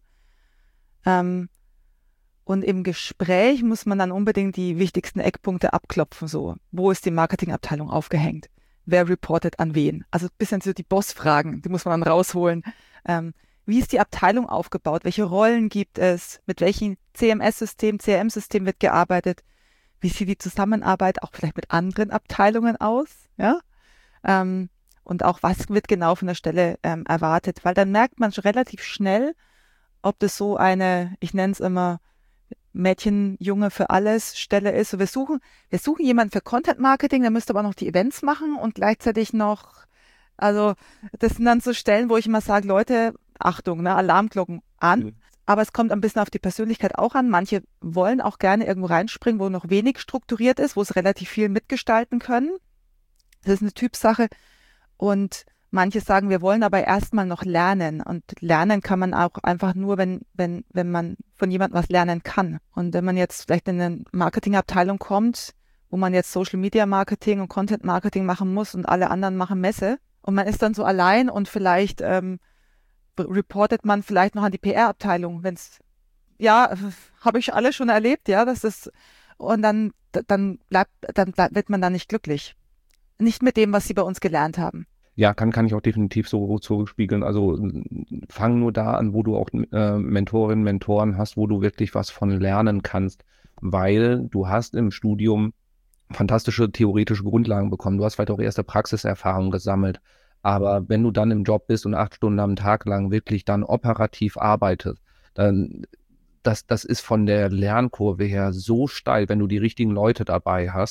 Und im Gespräch muss man dann unbedingt die wichtigsten Eckpunkte abklopfen. So, wo ist die Marketingabteilung aufgehängt? Wer reportet an wen? Also ein bisschen so die Bossfragen, die muss man dann rausholen. Wie ist die Abteilung aufgebaut? Welche Rollen gibt es? Mit welchem CMS-System, CRM-System wird gearbeitet? Wie sieht die Zusammenarbeit auch vielleicht mit anderen Abteilungen aus? Ja? Und auch, was wird genau von der Stelle erwartet? Weil dann merkt man schon relativ schnell, ob das so eine, ich nenne es immer, Mädchen, Junge für alles Stelle ist. So, wir suchen jemanden für Content Marketing, der müsste aber noch die Events machen und gleichzeitig noch, also das sind dann so Stellen, wo ich immer sage, Leute, Achtung, ne, Alarmglocken an. Mhm. Aber es kommt ein bisschen auf die Persönlichkeit auch an. Manche wollen auch gerne irgendwo reinspringen, wo noch wenig strukturiert ist, wo es relativ viel mitgestalten können. Das ist eine Typsache. Und manche sagen, wir wollen aber erstmal noch lernen. Und lernen kann man auch einfach nur, wenn man von jemandem was lernen kann. Und wenn man jetzt vielleicht in eine Marketingabteilung kommt, wo man jetzt Social Media Marketing und Content Marketing machen muss und alle anderen machen Messe und man ist dann so allein und vielleicht reportet man vielleicht noch an die PR-Abteilung, habe ich alles schon erlebt, ja, und dann wird man da nicht glücklich. Nicht mit dem, was sie bei uns gelernt haben. Ja, kann ich auch definitiv so zurückspiegeln. Also fang nur da an, wo du auch Mentorinnen, Mentoren hast, wo du wirklich was von lernen kannst, weil du hast im Studium fantastische theoretische Grundlagen bekommen. Du hast vielleicht auch erste Praxiserfahrung gesammelt. Aber wenn du dann im Job bist und 8 Stunden am Tag lang wirklich dann operativ arbeitest, dann das ist von der Lernkurve her so steil, wenn du die richtigen Leute dabei hast,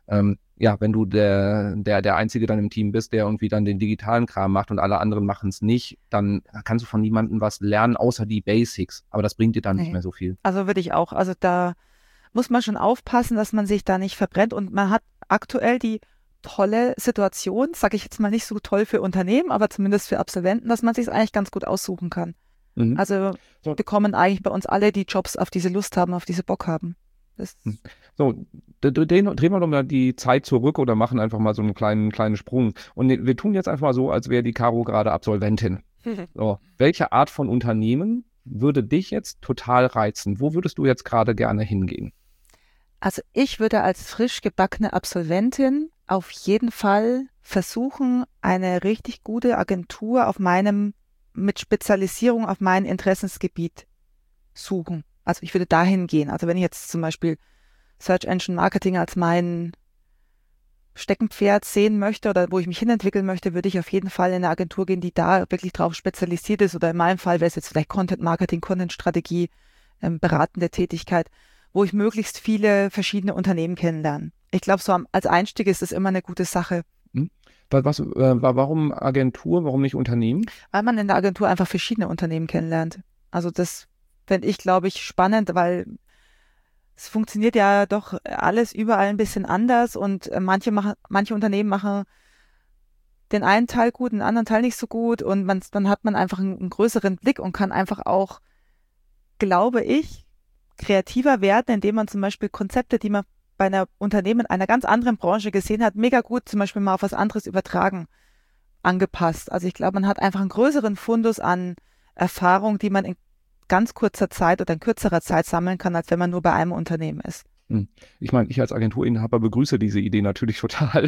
Ja, wenn du der Einzige dann im Team bist, der irgendwie dann den digitalen Kram macht und alle anderen machen es nicht, dann kannst du von niemandem was lernen, außer die Basics. Aber das bringt dir dann nicht mehr so viel. Also würde ich auch. Also da muss man schon aufpassen, dass man sich da nicht verbrennt. Und man hat aktuell die tolle Situation, sage ich jetzt mal nicht so toll für Unternehmen, aber zumindest für Absolventen, dass man sich es eigentlich ganz gut aussuchen kann. Mhm. Also bekommen eigentlich bei uns alle die Jobs, auf die sie Lust haben, auf die sie Bock haben. So, drehen wir doch mal die Zeit zurück oder machen einfach mal so einen kleinen Sprung. Und wir tun jetzt einfach mal so, als wäre die Caro gerade Absolventin. So, welche Art von Unternehmen würde dich jetzt total reizen? Wo würdest du jetzt gerade gerne hingehen? Also ich würde als frisch gebackene Absolventin auf jeden Fall versuchen, eine richtig gute Agentur mit Spezialisierung auf mein Interessensgebiet suchen. Also ich würde dahin gehen. Also wenn ich jetzt zum Beispiel Search Engine Marketing als mein Steckenpferd sehen möchte oder wo ich mich hinentwickeln möchte, würde ich auf jeden Fall in eine Agentur gehen, die da wirklich drauf spezialisiert ist. Oder in meinem Fall wäre es jetzt vielleicht Content Marketing, Content Strategie, beratende Tätigkeit, wo ich möglichst viele verschiedene Unternehmen kennenlerne. Ich glaube, so als Einstieg ist es immer eine gute Sache. Warum Agentur, warum nicht Unternehmen? Weil man in der Agentur einfach verschiedene Unternehmen kennenlernt. Also das fände ich, glaube ich, spannend, weil es funktioniert ja doch alles überall ein bisschen anders und manche Unternehmen machen den einen Teil gut, den anderen Teil nicht so gut und dann hat man einfach einen größeren Blick und kann einfach auch, glaube ich, kreativer werden, indem man zum Beispiel Konzepte, die man bei einer Unternehmen in einer ganz anderen Branche gesehen hat, mega gut zum Beispiel mal auf was anderes übertragen, angepasst. Also ich glaube, man hat einfach einen größeren Fundus an Erfahrung, die man in ganz kurzer Zeit oder in kürzerer Zeit sammeln kann, als wenn man nur bei einem Unternehmen ist. Ich meine, ich als Agenturinhaber begrüße diese Idee natürlich total.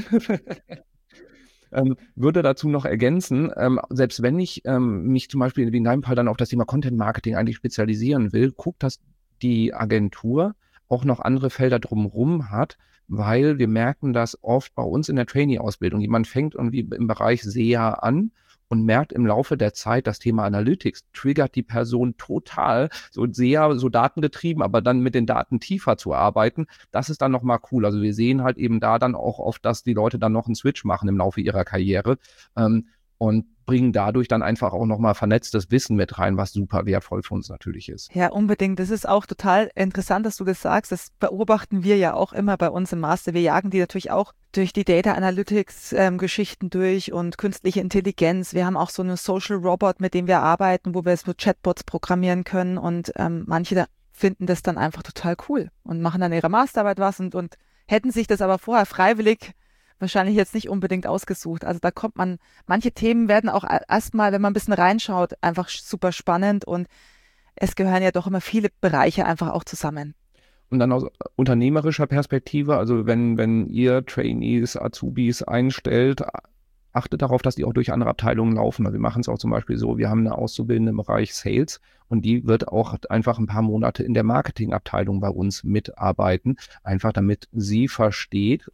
Würde dazu noch ergänzen, selbst wenn ich mich zum Beispiel wie in deinem Fall dann auf das Thema Content Marketing eigentlich spezialisieren will, guckt, dass die Agentur auch noch andere Felder drumherum hat, weil wir merken das oft bei uns in der Trainee-Ausbildung. Jemand fängt irgendwie im Bereich SEA an und merkt im Laufe der Zeit, das Thema Analytics triggert die Person total, so SEA, so datengetrieben, aber dann mit den Daten tiefer zu arbeiten, das ist dann nochmal cool. Also wir sehen halt eben da dann auch oft, dass die Leute dann noch einen Switch machen im Laufe ihrer Karriere und bringen dadurch dann einfach auch nochmal vernetztes Wissen mit rein, was super wertvoll für uns natürlich ist. Ja, unbedingt. Das ist auch total interessant, dass du das sagst. Das beobachten wir ja auch immer bei uns im Master. Wir jagen die natürlich auch durch die Data Analytics Geschichten durch und künstliche Intelligenz. Wir haben auch so eine Social Robot, mit dem wir arbeiten, wo wir so Chatbots programmieren können und manche finden das dann einfach total cool und machen dann ihre Masterarbeit und hätten sich das aber vorher freiwillig wahrscheinlich jetzt nicht unbedingt ausgesucht. Also da manche Themen werden auch erstmal, wenn man ein bisschen reinschaut, einfach super spannend und es gehören ja doch immer viele Bereiche einfach auch zusammen. Und dann aus unternehmerischer Perspektive, also wenn ihr Trainees, Azubis einstellt, achtet darauf, dass die auch durch andere Abteilungen laufen. Also wir machen es auch zum Beispiel so, wir haben eine Auszubildende im Bereich Sales und die wird auch einfach ein paar Monate in der Marketingabteilung bei uns mitarbeiten, einfach damit sie versteht,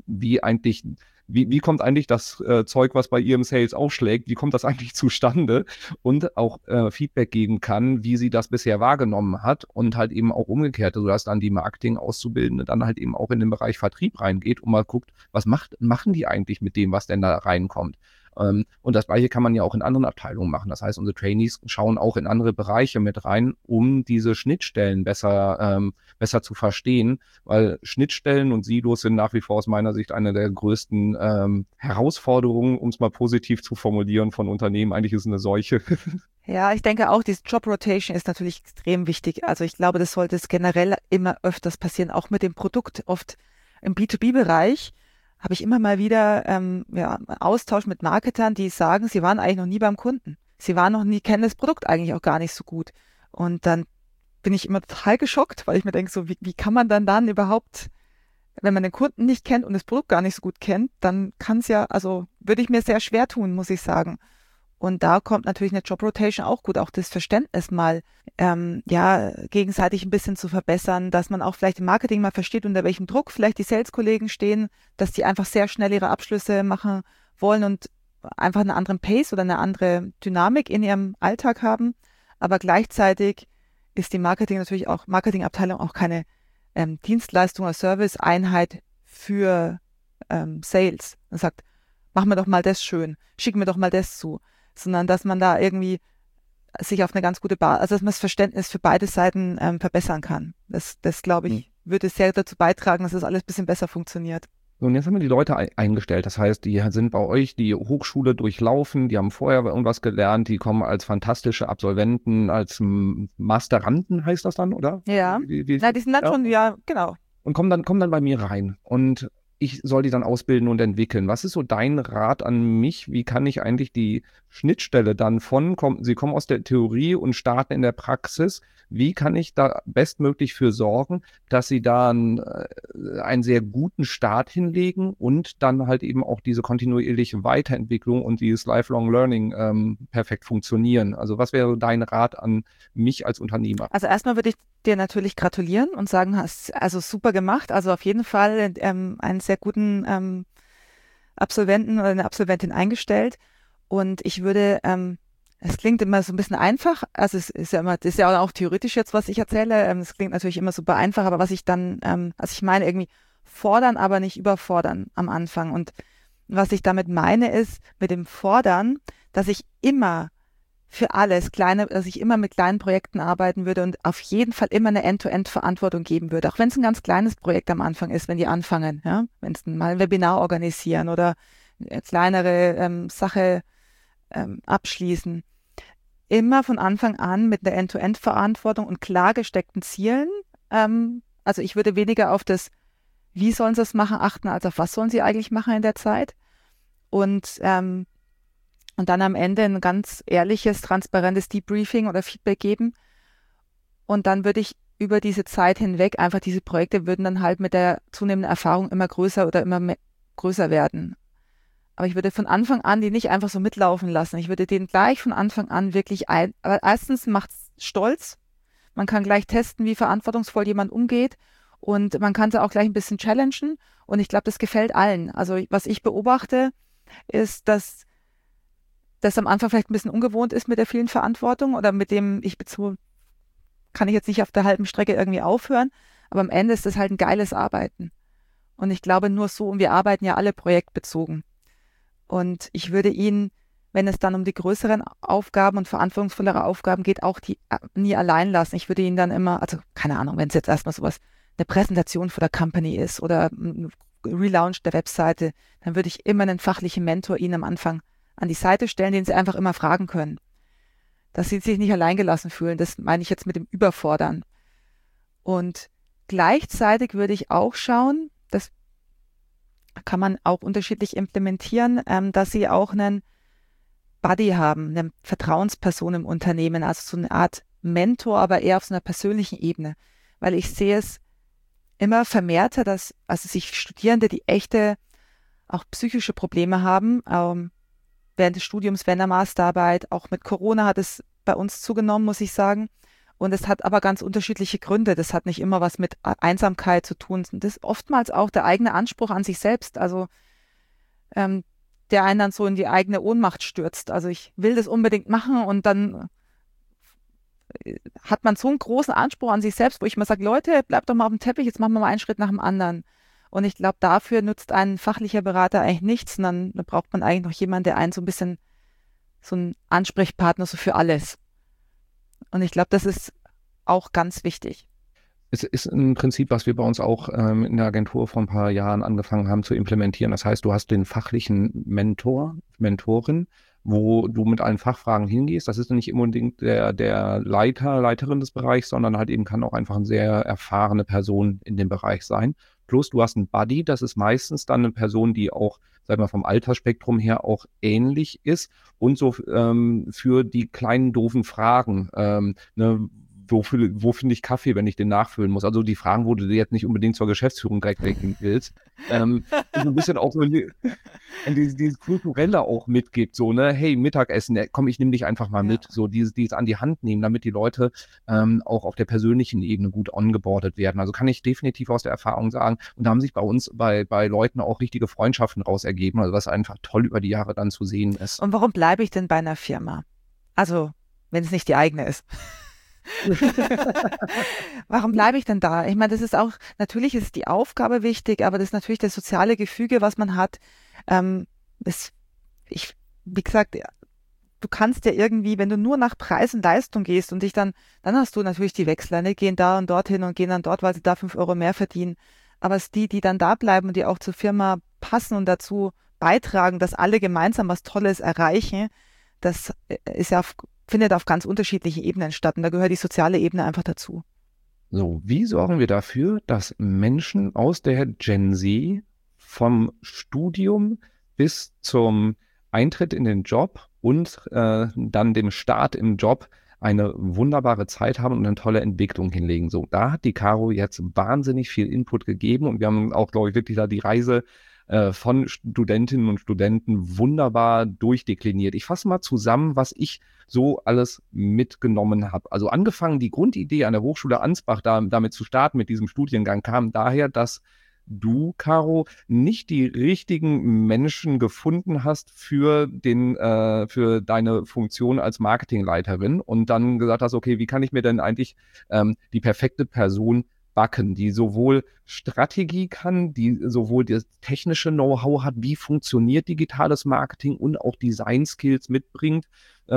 wie kommt eigentlich das Zeug, was bei ihr im Sales aufschlägt, wie kommt das eigentlich zustande und auch Feedback geben kann, wie sie das bisher wahrgenommen hat und halt eben auch umgekehrt, sodass dann die Marketing-Auszubildende dann halt eben auch in den Bereich Vertrieb reingeht und mal guckt, was machen die eigentlich mit dem, was denn da reinkommt. Und das Gleiche kann man ja auch in anderen Abteilungen machen. Das heißt, unsere Trainees schauen auch in andere Bereiche mit rein, um diese Schnittstellen besser zu verstehen, weil Schnittstellen und Silos sind nach wie vor aus meiner Sicht eine der größten Herausforderungen, um es mal positiv zu formulieren, von Unternehmen. Eigentlich ist es eine Seuche. Ja, ich denke auch, diese Job Rotation ist natürlich extrem wichtig. Also ich glaube, das sollte es generell immer öfters passieren, auch mit dem Produkt. Oft im B2B-Bereich habe ich immer mal wieder Austausch mit Marketern, die sagen, sie waren eigentlich noch nie beim Kunden. Sie kennen das Produkt eigentlich auch gar nicht so gut. Und dann bin ich immer total geschockt, weil ich mir denke, so wie kann man dann überhaupt, wenn man den Kunden nicht kennt und das Produkt gar nicht so gut kennt, dann würde ich mir sehr schwer tun, muss ich sagen. Und da kommt natürlich eine Job Rotation auch gut, auch das Verständnis mal gegenseitig ein bisschen zu verbessern, dass man auch vielleicht im Marketing mal versteht, unter welchem Druck vielleicht die Sales-Kollegen stehen, dass die einfach sehr schnell ihre Abschlüsse machen wollen und einfach einen anderen Pace oder eine andere Dynamik in ihrem Alltag haben. Aber gleichzeitig ist die Marketingabteilung auch keine Dienstleistung oder Service-Einheit für Sales und sagt, mach mir doch mal das schön, schick mir doch mal das zu, sondern dass man da irgendwie sich auf eine ganz gute Basis, also dass man das Verständnis für beide Seiten verbessern kann. Das glaube ich, würde sehr dazu beitragen, dass das alles ein bisschen besser funktioniert. So, und jetzt haben wir die Leute eingestellt. Das heißt, die sind bei euch die Hochschule durchlaufen, die haben vorher irgendwas gelernt, die kommen als fantastische Absolventen, als Masteranden heißt das dann, oder? Ja, na, die sind dann schon, ja, genau. Und kommen dann bei mir rein. Und ich soll die dann ausbilden und entwickeln. Was ist so dein Rat an mich? Wie kann ich eigentlich die Schnittstelle dann sie kommen aus der Theorie und starten in der Praxis. Wie kann ich da bestmöglich für sorgen, dass sie da einen sehr guten Start hinlegen und dann halt eben auch diese kontinuierliche Weiterentwicklung und dieses Lifelong Learning perfekt funktionieren? Also was wäre dein Rat an mich als Unternehmer? Also erstmal würde ich dir natürlich gratulieren und sagen, hast also super gemacht. Also auf jeden Fall einen sehr guten Absolventen oder eine Absolventin eingestellt. Und ich würde, es klingt immer so ein bisschen einfach, also es ist ja immer, das ist ja auch theoretisch jetzt, was ich erzähle. Es klingt natürlich immer super einfach, aber was ich dann, also ich meine irgendwie fordern, aber nicht überfordern am Anfang. Und was ich damit meine ist, mit dem Fordern, dass ich immer für alles dass ich immer mit kleinen Projekten arbeiten würde und auf jeden Fall immer eine End-to-End-Verantwortung geben würde. Auch wenn es ein ganz kleines Projekt am Anfang ist, wenn die anfangen, ja, wenn es mal ein Webinar organisieren oder eine kleinere Sache abschließen. Immer von Anfang an mit einer End-to-End-Verantwortung und klar gesteckten Zielen. Also ich würde weniger auf das, wie sollen sie es machen, achten, als auf was sollen sie eigentlich machen in der Zeit. Und dann am Ende ein ganz ehrliches, transparentes Debriefing oder Feedback geben. Und dann würde ich über diese Zeit hinweg einfach diese Projekte würden dann halt mit der zunehmenden Erfahrung immer größer oder immer größer werden. Aber ich würde von Anfang an die nicht einfach so mitlaufen lassen. Ich würde den gleich von Anfang an wirklich aber erstens macht es stolz. Man kann gleich testen, wie verantwortungsvoll jemand umgeht. Und man kann sie auch gleich ein bisschen challengen. Und ich glaube, das gefällt allen. Also was ich beobachte, ist, dass das am Anfang vielleicht ein bisschen ungewohnt ist mit der vielen Verantwortung oder mit dem, kann ich jetzt nicht auf der halben Strecke irgendwie aufhören, aber am Ende ist das halt ein geiles Arbeiten. Und ich glaube nur so, und wir arbeiten ja alle projektbezogen. Und ich würde ihn, wenn es dann um die größeren Aufgaben und verantwortungsvollere Aufgaben geht, auch die nie allein lassen. Ich würde ihn dann immer, also keine Ahnung, wenn es jetzt erstmal sowas, eine Präsentation vor der Company ist oder ein Relaunch der Webseite, dann würde ich immer einen fachlichen Mentor ihnen am Anfang an die Seite stellen, den sie einfach immer fragen können. Dass sie sich nicht alleingelassen fühlen, das meine ich jetzt mit dem Überfordern. Und gleichzeitig würde ich auch schauen, das kann man auch unterschiedlich implementieren, dass sie auch einen Buddy haben, eine Vertrauensperson im Unternehmen, also so eine Art Mentor, aber eher auf so einer persönlichen Ebene. Weil ich sehe es immer vermehrter, dass also sich Studierende, die echte auch psychische Probleme haben, während des Studiums, während der Masterarbeit, auch mit Corona hat es bei uns zugenommen, muss ich sagen. Und es hat aber ganz unterschiedliche Gründe. Das hat nicht immer was mit Einsamkeit zu tun. Das ist oftmals auch der eigene Anspruch an sich selbst. Also der einen dann so in die eigene Ohnmacht stürzt. Also ich will das unbedingt machen und dann hat man so einen großen Anspruch an sich selbst, wo ich mal sage, Leute, bleibt doch mal auf dem Teppich, jetzt machen wir mal einen Schritt nach dem anderen. Und ich glaube, dafür nützt ein fachlicher Berater eigentlich nichts, sondern da braucht man eigentlich noch jemanden, der einen so ein bisschen, so ein Ansprechpartner so für alles. Und ich glaube, das ist auch ganz wichtig. Es ist ein Prinzip, was wir bei uns auch in der Agentur vor ein paar Jahren angefangen haben zu implementieren. Das heißt, du hast den fachlichen Mentorin, wo du mit allen Fachfragen hingehst. Das ist nicht unbedingt der Leiterin des Bereichs, sondern halt eben kann auch einfach eine sehr erfahrene Person in dem Bereich sein. Plus du hast einen Buddy, das ist meistens dann eine Person, die auch, sag mal, vom Altersspektrum her auch ähnlich ist und so für die kleinen doofen Fragen, wo finde ich Kaffee, wenn ich den nachfüllen muss? Also die Fragen, wo du dir jetzt nicht unbedingt zur Geschäftsführung direkt wecken willst. So ein bisschen auch so dieses Kulturelle auch mitgibt, so, ne, hey, Mittagessen, komm, ich nehme dich einfach mal mit. So dieses an die Hand nehmen, damit die Leute auch auf der persönlichen Ebene gut ongeboardet werden. Also kann ich definitiv aus der Erfahrung sagen. Und da haben sich bei uns bei Leuten auch richtige Freundschaften raus ergeben, also was einfach toll über die Jahre dann zu sehen ist. Und warum bleibe ich denn bei einer Firma? Also, wenn es nicht die eigene ist. Warum bleibe ich denn da? Ich meine, das ist auch, natürlich ist die Aufgabe wichtig, aber das ist natürlich das soziale Gefüge, was man hat. Ähm, es, wie gesagt, du kannst ja irgendwie, wenn du nur nach Preis und Leistung gehst und dann hast du natürlich die Wechsler, ne, gehen da und dorthin und gehen dann dort, weil sie da 5 € mehr verdienen. Aber es die dann da bleiben und die auch zur Firma passen und dazu beitragen, dass alle gemeinsam was Tolles erreichen, das ist ja findet auf ganz unterschiedlichen Ebenen statt. Und da gehört die soziale Ebene einfach dazu. So, wie sorgen wir dafür, dass Menschen aus der Gen Z vom Studium bis zum Eintritt in den Job und dann dem Start im Job eine wunderbare Zeit haben und eine tolle Entwicklung hinlegen? So, da hat die Caro jetzt wahnsinnig viel Input gegeben und wir haben auch, glaube ich, wirklich da die Reise von Studentinnen und Studenten wunderbar durchdekliniert. Ich fasse mal zusammen, was ich so alles mitgenommen habe. Also angefangen, die Grundidee an der Hochschule Ansbach damit zu starten, mit diesem Studiengang, kam daher, dass du, Caro, nicht die richtigen Menschen gefunden hast für deine Funktion als Marketingleiterin und dann gesagt hast, okay, wie kann ich mir denn eigentlich die perfekte Person backen, die sowohl Strategie kann, die sowohl das technische Know-how hat, wie funktioniert digitales Marketing und auch Design-Skills mitbringt.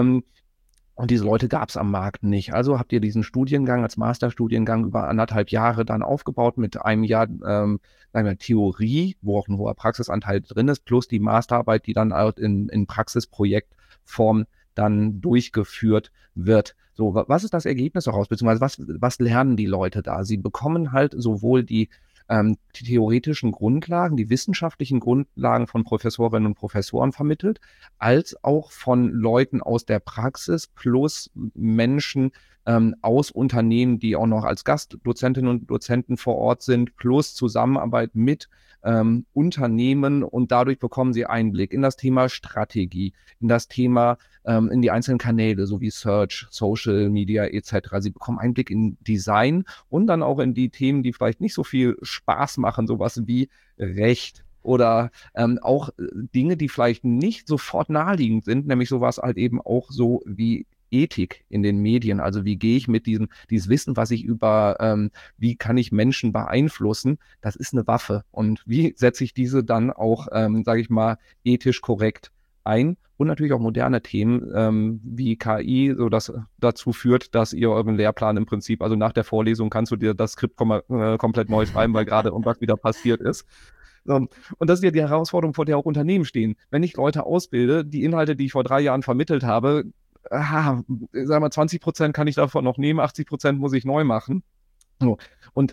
Und diese Leute gab es am Markt nicht. Also habt ihr diesen Studiengang als Masterstudiengang über 1,5 Jahre dann aufgebaut mit einem Jahr Theorie, wo auch ein hoher Praxisanteil drin ist, plus die Masterarbeit, die dann auch in Praxisprojektform dann durchgeführt wird. So, was ist das Ergebnis daraus, beziehungsweise was lernen die Leute da? Sie bekommen halt sowohl die theoretischen Grundlagen, die wissenschaftlichen Grundlagen von Professorinnen und Professoren vermittelt, als auch von Leuten aus der Praxis plus Menschen aus Unternehmen, die auch noch als Gastdozentinnen und Dozenten vor Ort sind, plus Zusammenarbeit mit Unternehmen und dadurch bekommen sie Einblick in das Thema Strategie, in das Thema, in die einzelnen Kanäle, so wie Search, Social Media etc. Sie bekommen Einblick in Design und dann auch in die Themen, die vielleicht nicht so viel Spaß machen, sowas wie Recht oder auch Dinge, die vielleicht nicht sofort naheliegend sind, nämlich sowas halt eben auch so wie Ethik in den Medien. Also wie gehe ich mit dieses Wissen, was ich über, wie kann ich Menschen beeinflussen, das ist eine Waffe. Und wie setze ich diese dann auch, sage ich mal, ethisch korrekt ein? Und natürlich auch moderne Themen wie KI, so dass dazu führt, dass ihr euren Lehrplan im Prinzip, also nach der Vorlesung kannst du dir das Skript komplett neu schreiben, weil gerade irgendwas wieder passiert ist. Und das ist ja die Herausforderung, vor der auch Unternehmen stehen. Wenn ich Leute ausbilde, die Inhalte, die ich vor 3 Jahren vermittelt habe, sagen wir 20% kann ich davon noch nehmen, 80% muss ich neu machen. So. Und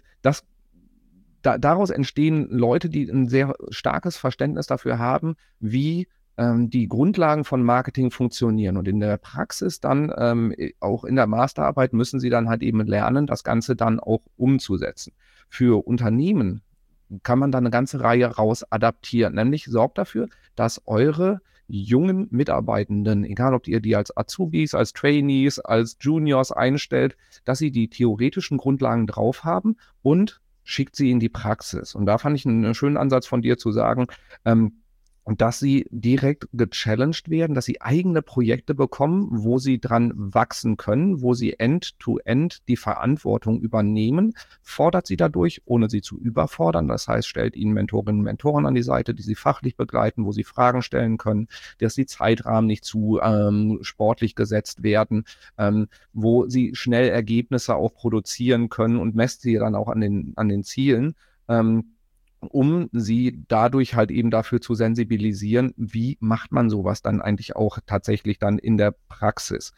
daraus entstehen Leute, die ein sehr starkes Verständnis dafür haben, wie die Grundlagen von Marketing funktionieren. Und in der Praxis dann, auch in der Masterarbeit, müssen sie dann halt eben lernen, das Ganze dann auch umzusetzen. Für Unternehmen kann man dann eine ganze Reihe raus adaptieren. Nämlich sorgt dafür, dass eure jungen Mitarbeitenden, egal ob ihr die als Azubis, als Trainees, als Juniors einstellt, dass sie die theoretischen Grundlagen drauf haben und schickt sie in die Praxis. Und da fand ich einen schönen Ansatz von dir zu sagen, und dass sie direkt gechallenged werden, dass sie eigene Projekte bekommen, wo sie dran wachsen können, wo sie end-to-end die Verantwortung übernehmen, fordert sie dadurch, ohne sie zu überfordern. Das heißt, stellt ihnen Mentorinnen und Mentoren an die Seite, die sie fachlich begleiten, wo sie Fragen stellen können, dass die Zeitrahmen nicht zu sportlich gesetzt werden, wo sie schnell Ergebnisse auch produzieren können und messt sie dann auch an den Zielen, um sie dadurch halt eben dafür zu sensibilisieren, wie macht man sowas dann eigentlich auch tatsächlich dann in der Praxis.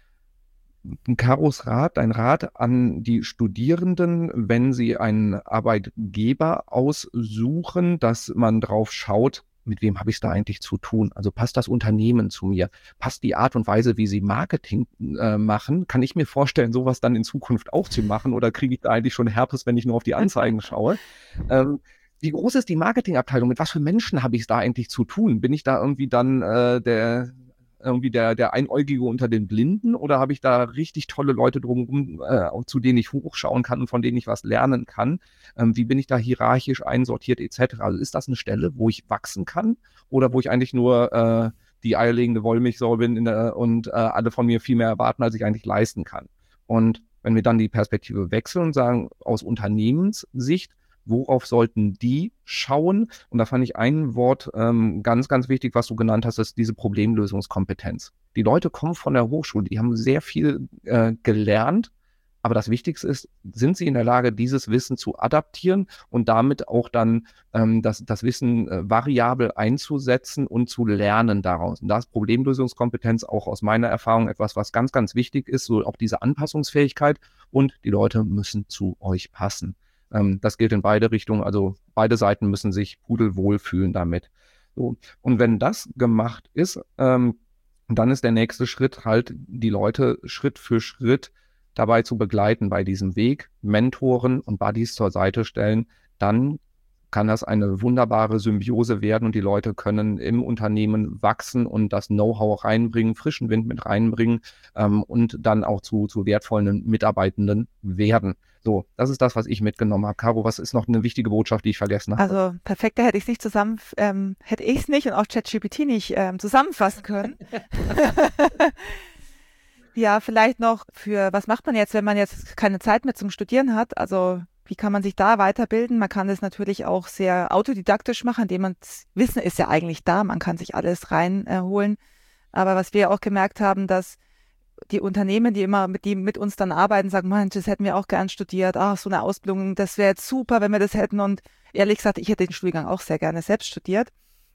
Karos Rat, ein Rat an die Studierenden, wenn sie einen Arbeitgeber aussuchen, dass man drauf schaut, mit wem habe ich es da eigentlich zu tun? Also passt das Unternehmen zu mir? Passt die Art und Weise, wie sie Marketing machen? Kann ich mir vorstellen, sowas dann in Zukunft auch zu machen? Oder kriege ich da eigentlich schon Herpes, wenn ich nur auf die Anzeigen schaue? Wie groß ist die Marketingabteilung? Mit was für Menschen habe ich es da eigentlich zu tun? Bin ich da irgendwie dann der Einäugige unter den Blinden oder habe ich da richtig tolle Leute drumherum, zu denen ich hochschauen kann und von denen ich was lernen kann? Wie bin ich da hierarchisch einsortiert etc.? Also ist das eine Stelle, wo ich wachsen kann oder wo ich eigentlich nur die eierlegende Wollmilchsau bin und alle von mir viel mehr erwarten, als ich eigentlich leisten kann? Und Wenn wir dann die Perspektive wechseln und sagen, aus Unternehmenssicht, worauf sollten die schauen? Und da fand ich ein Wort ganz, ganz wichtig, was du genannt hast, ist diese Problemlösungskompetenz. Die Leute kommen von der Hochschule, die haben sehr viel gelernt, aber das Wichtigste ist, sind sie in der Lage, dieses Wissen zu adaptieren und damit auch dann das Wissen variabel einzusetzen und zu lernen daraus. Und da ist Problemlösungskompetenz auch aus meiner Erfahrung etwas, was ganz, ganz wichtig ist, so auch diese Anpassungsfähigkeit, und die Leute müssen zu euch passen. Das gilt in beide Richtungen, also beide Seiten müssen sich pudelwohl fühlen damit. So. Und wenn das gemacht ist, dann ist der nächste Schritt halt, die Leute Schritt für Schritt dabei zu begleiten bei diesem Weg, Mentoren und Buddies zur Seite stellen. Dann kann das eine wunderbare Symbiose werden und die Leute können im Unternehmen wachsen und das Know-how reinbringen, frischen Wind mit reinbringen und dann auch zu wertvollen Mitarbeitenden werden. So, das ist das, was ich mitgenommen habe. Caro, was ist noch eine wichtige Botschaft, die ich vergessen habe? Also perfekter hätte ich es nicht und auch ChatGPT nicht zusammenfassen können. Ja, vielleicht noch was macht man jetzt, wenn man jetzt keine Zeit mehr zum Studieren hat? Also wie kann man sich da weiterbilden? Man kann das natürlich auch sehr autodidaktisch machen, indem Wissen ist ja eigentlich da, man kann sich alles reinholen. Aber was wir auch gemerkt haben, dass die Unternehmen, die mit uns dann arbeiten, sagen, Mensch, das hätten wir auch gern studiert, so eine Ausbildung, das wäre jetzt super, wenn wir das hätten. Und ehrlich gesagt, ich hätte den Studiengang auch sehr gerne selbst studiert.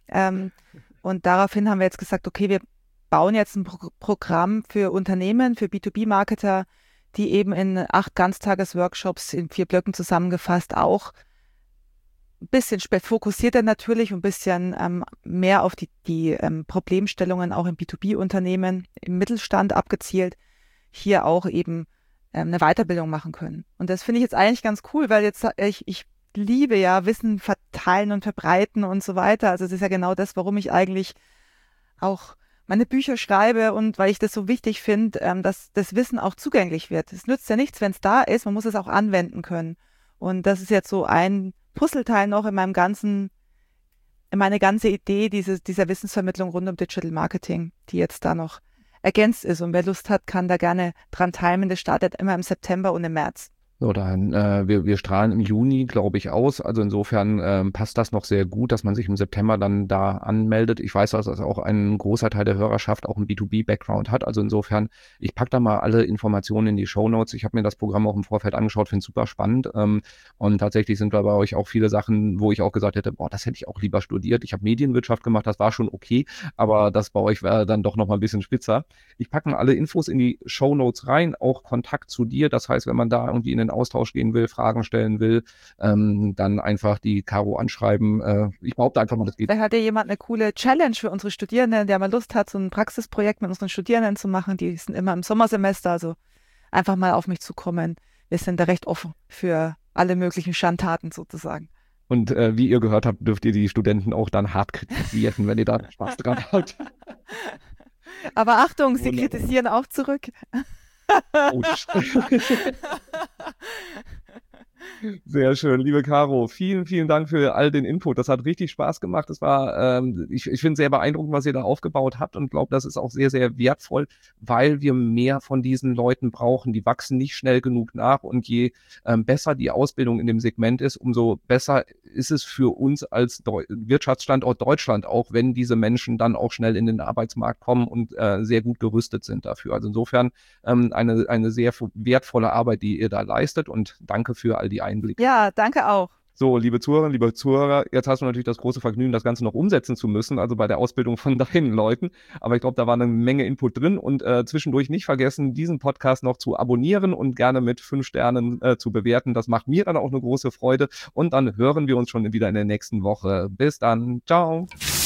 Und daraufhin haben wir jetzt gesagt, okay, wir bauen jetzt ein Programm für Unternehmen, für B2B-Marketer, die eben in 8 Ganztages-Workshops in 4 Blöcken zusammengefasst auch ein bisschen fokussierter natürlich und ein bisschen mehr auf die Problemstellungen auch im B2B-Unternehmen, im Mittelstand abgezielt, hier auch eben eine Weiterbildung machen können. Und das finde ich jetzt eigentlich ganz cool, weil jetzt ich liebe ja Wissen verteilen und verbreiten und so weiter. Also das ist ja genau das, warum ich eigentlich auch meine Bücher schreibe und weil ich das so wichtig finde, dass das Wissen auch zugänglich wird. Es nützt ja nichts, wenn es da ist, man muss es auch anwenden können. Und das ist jetzt so ein Puzzleteil noch in meine ganze Idee dieser Wissensvermittlung rund um Digital Marketing, die jetzt da noch ergänzt ist. Und wer Lust hat, kann da gerne dran teilnehmen. Das startet immer im September und im März. So, dann, wir strahlen im Juni, glaube ich, aus. Also insofern passt das noch sehr gut, dass man sich im September dann da anmeldet. Ich weiß, dass das auch ein großer Teil der Hörerschaft auch einen B2B-Background hat. Also insofern, ich packe da mal alle Informationen in die Shownotes. Ich habe mir das Programm auch im Vorfeld angeschaut, finde es super spannend. Und tatsächlich sind da bei euch auch viele Sachen, wo ich auch gesagt hätte, das hätte ich auch lieber studiert. Ich habe Medienwirtschaft gemacht, das war schon okay, aber das bei euch wäre dann doch noch mal ein bisschen spitzer. Ich packe mal alle Infos in die Shownotes rein, auch Kontakt zu dir. Das heißt, wenn man da irgendwie in den Austausch gehen will, Fragen stellen will, dann einfach die Caro anschreiben. Ich behaupte einfach mal, das geht. Da hat ja jemand eine coole Challenge für unsere Studierenden, der mal Lust hat, so ein Praxisprojekt mit unseren Studierenden zu machen. Die sind immer im Sommersemester, also einfach mal auf mich zukommen. Wir sind da recht offen für alle möglichen Schandtaten sozusagen. Und wie ihr gehört habt, dürft ihr die Studenten auch dann hart kritisieren, wenn ihr da Spaß dran habt. Aber Achtung, sie kritisieren auch zurück. Oh. Sehr schön, liebe Caro. Vielen, vielen Dank für all den Input. Das hat richtig Spaß gemacht. Das war, ich finde sehr beeindruckend, was ihr da aufgebaut habt und glaube, das ist auch sehr, sehr wertvoll, weil wir mehr von diesen Leuten brauchen. Die wachsen nicht schnell genug nach und je besser die Ausbildung in dem Segment ist, umso besser ist es für uns als Wirtschaftsstandort Deutschland auch, wenn diese Menschen dann auch schnell in den Arbeitsmarkt kommen und sehr gut gerüstet sind dafür. Also insofern eine sehr wertvolle Arbeit, die ihr da leistet, und danke für all die Einblicke. Ja, danke auch. So, liebe Zuhörerinnen, liebe Zuhörer, jetzt hast du natürlich das große Vergnügen, das Ganze noch umsetzen zu müssen, also bei der Ausbildung von deinen Leuten. Aber ich glaube, da war eine Menge Input drin, und zwischendurch nicht vergessen, diesen Podcast noch zu abonnieren und gerne mit 5 Sternen zu bewerten. Das macht mir dann auch eine große Freude, und dann hören wir uns schon wieder in der nächsten Woche. Bis dann. Ciao.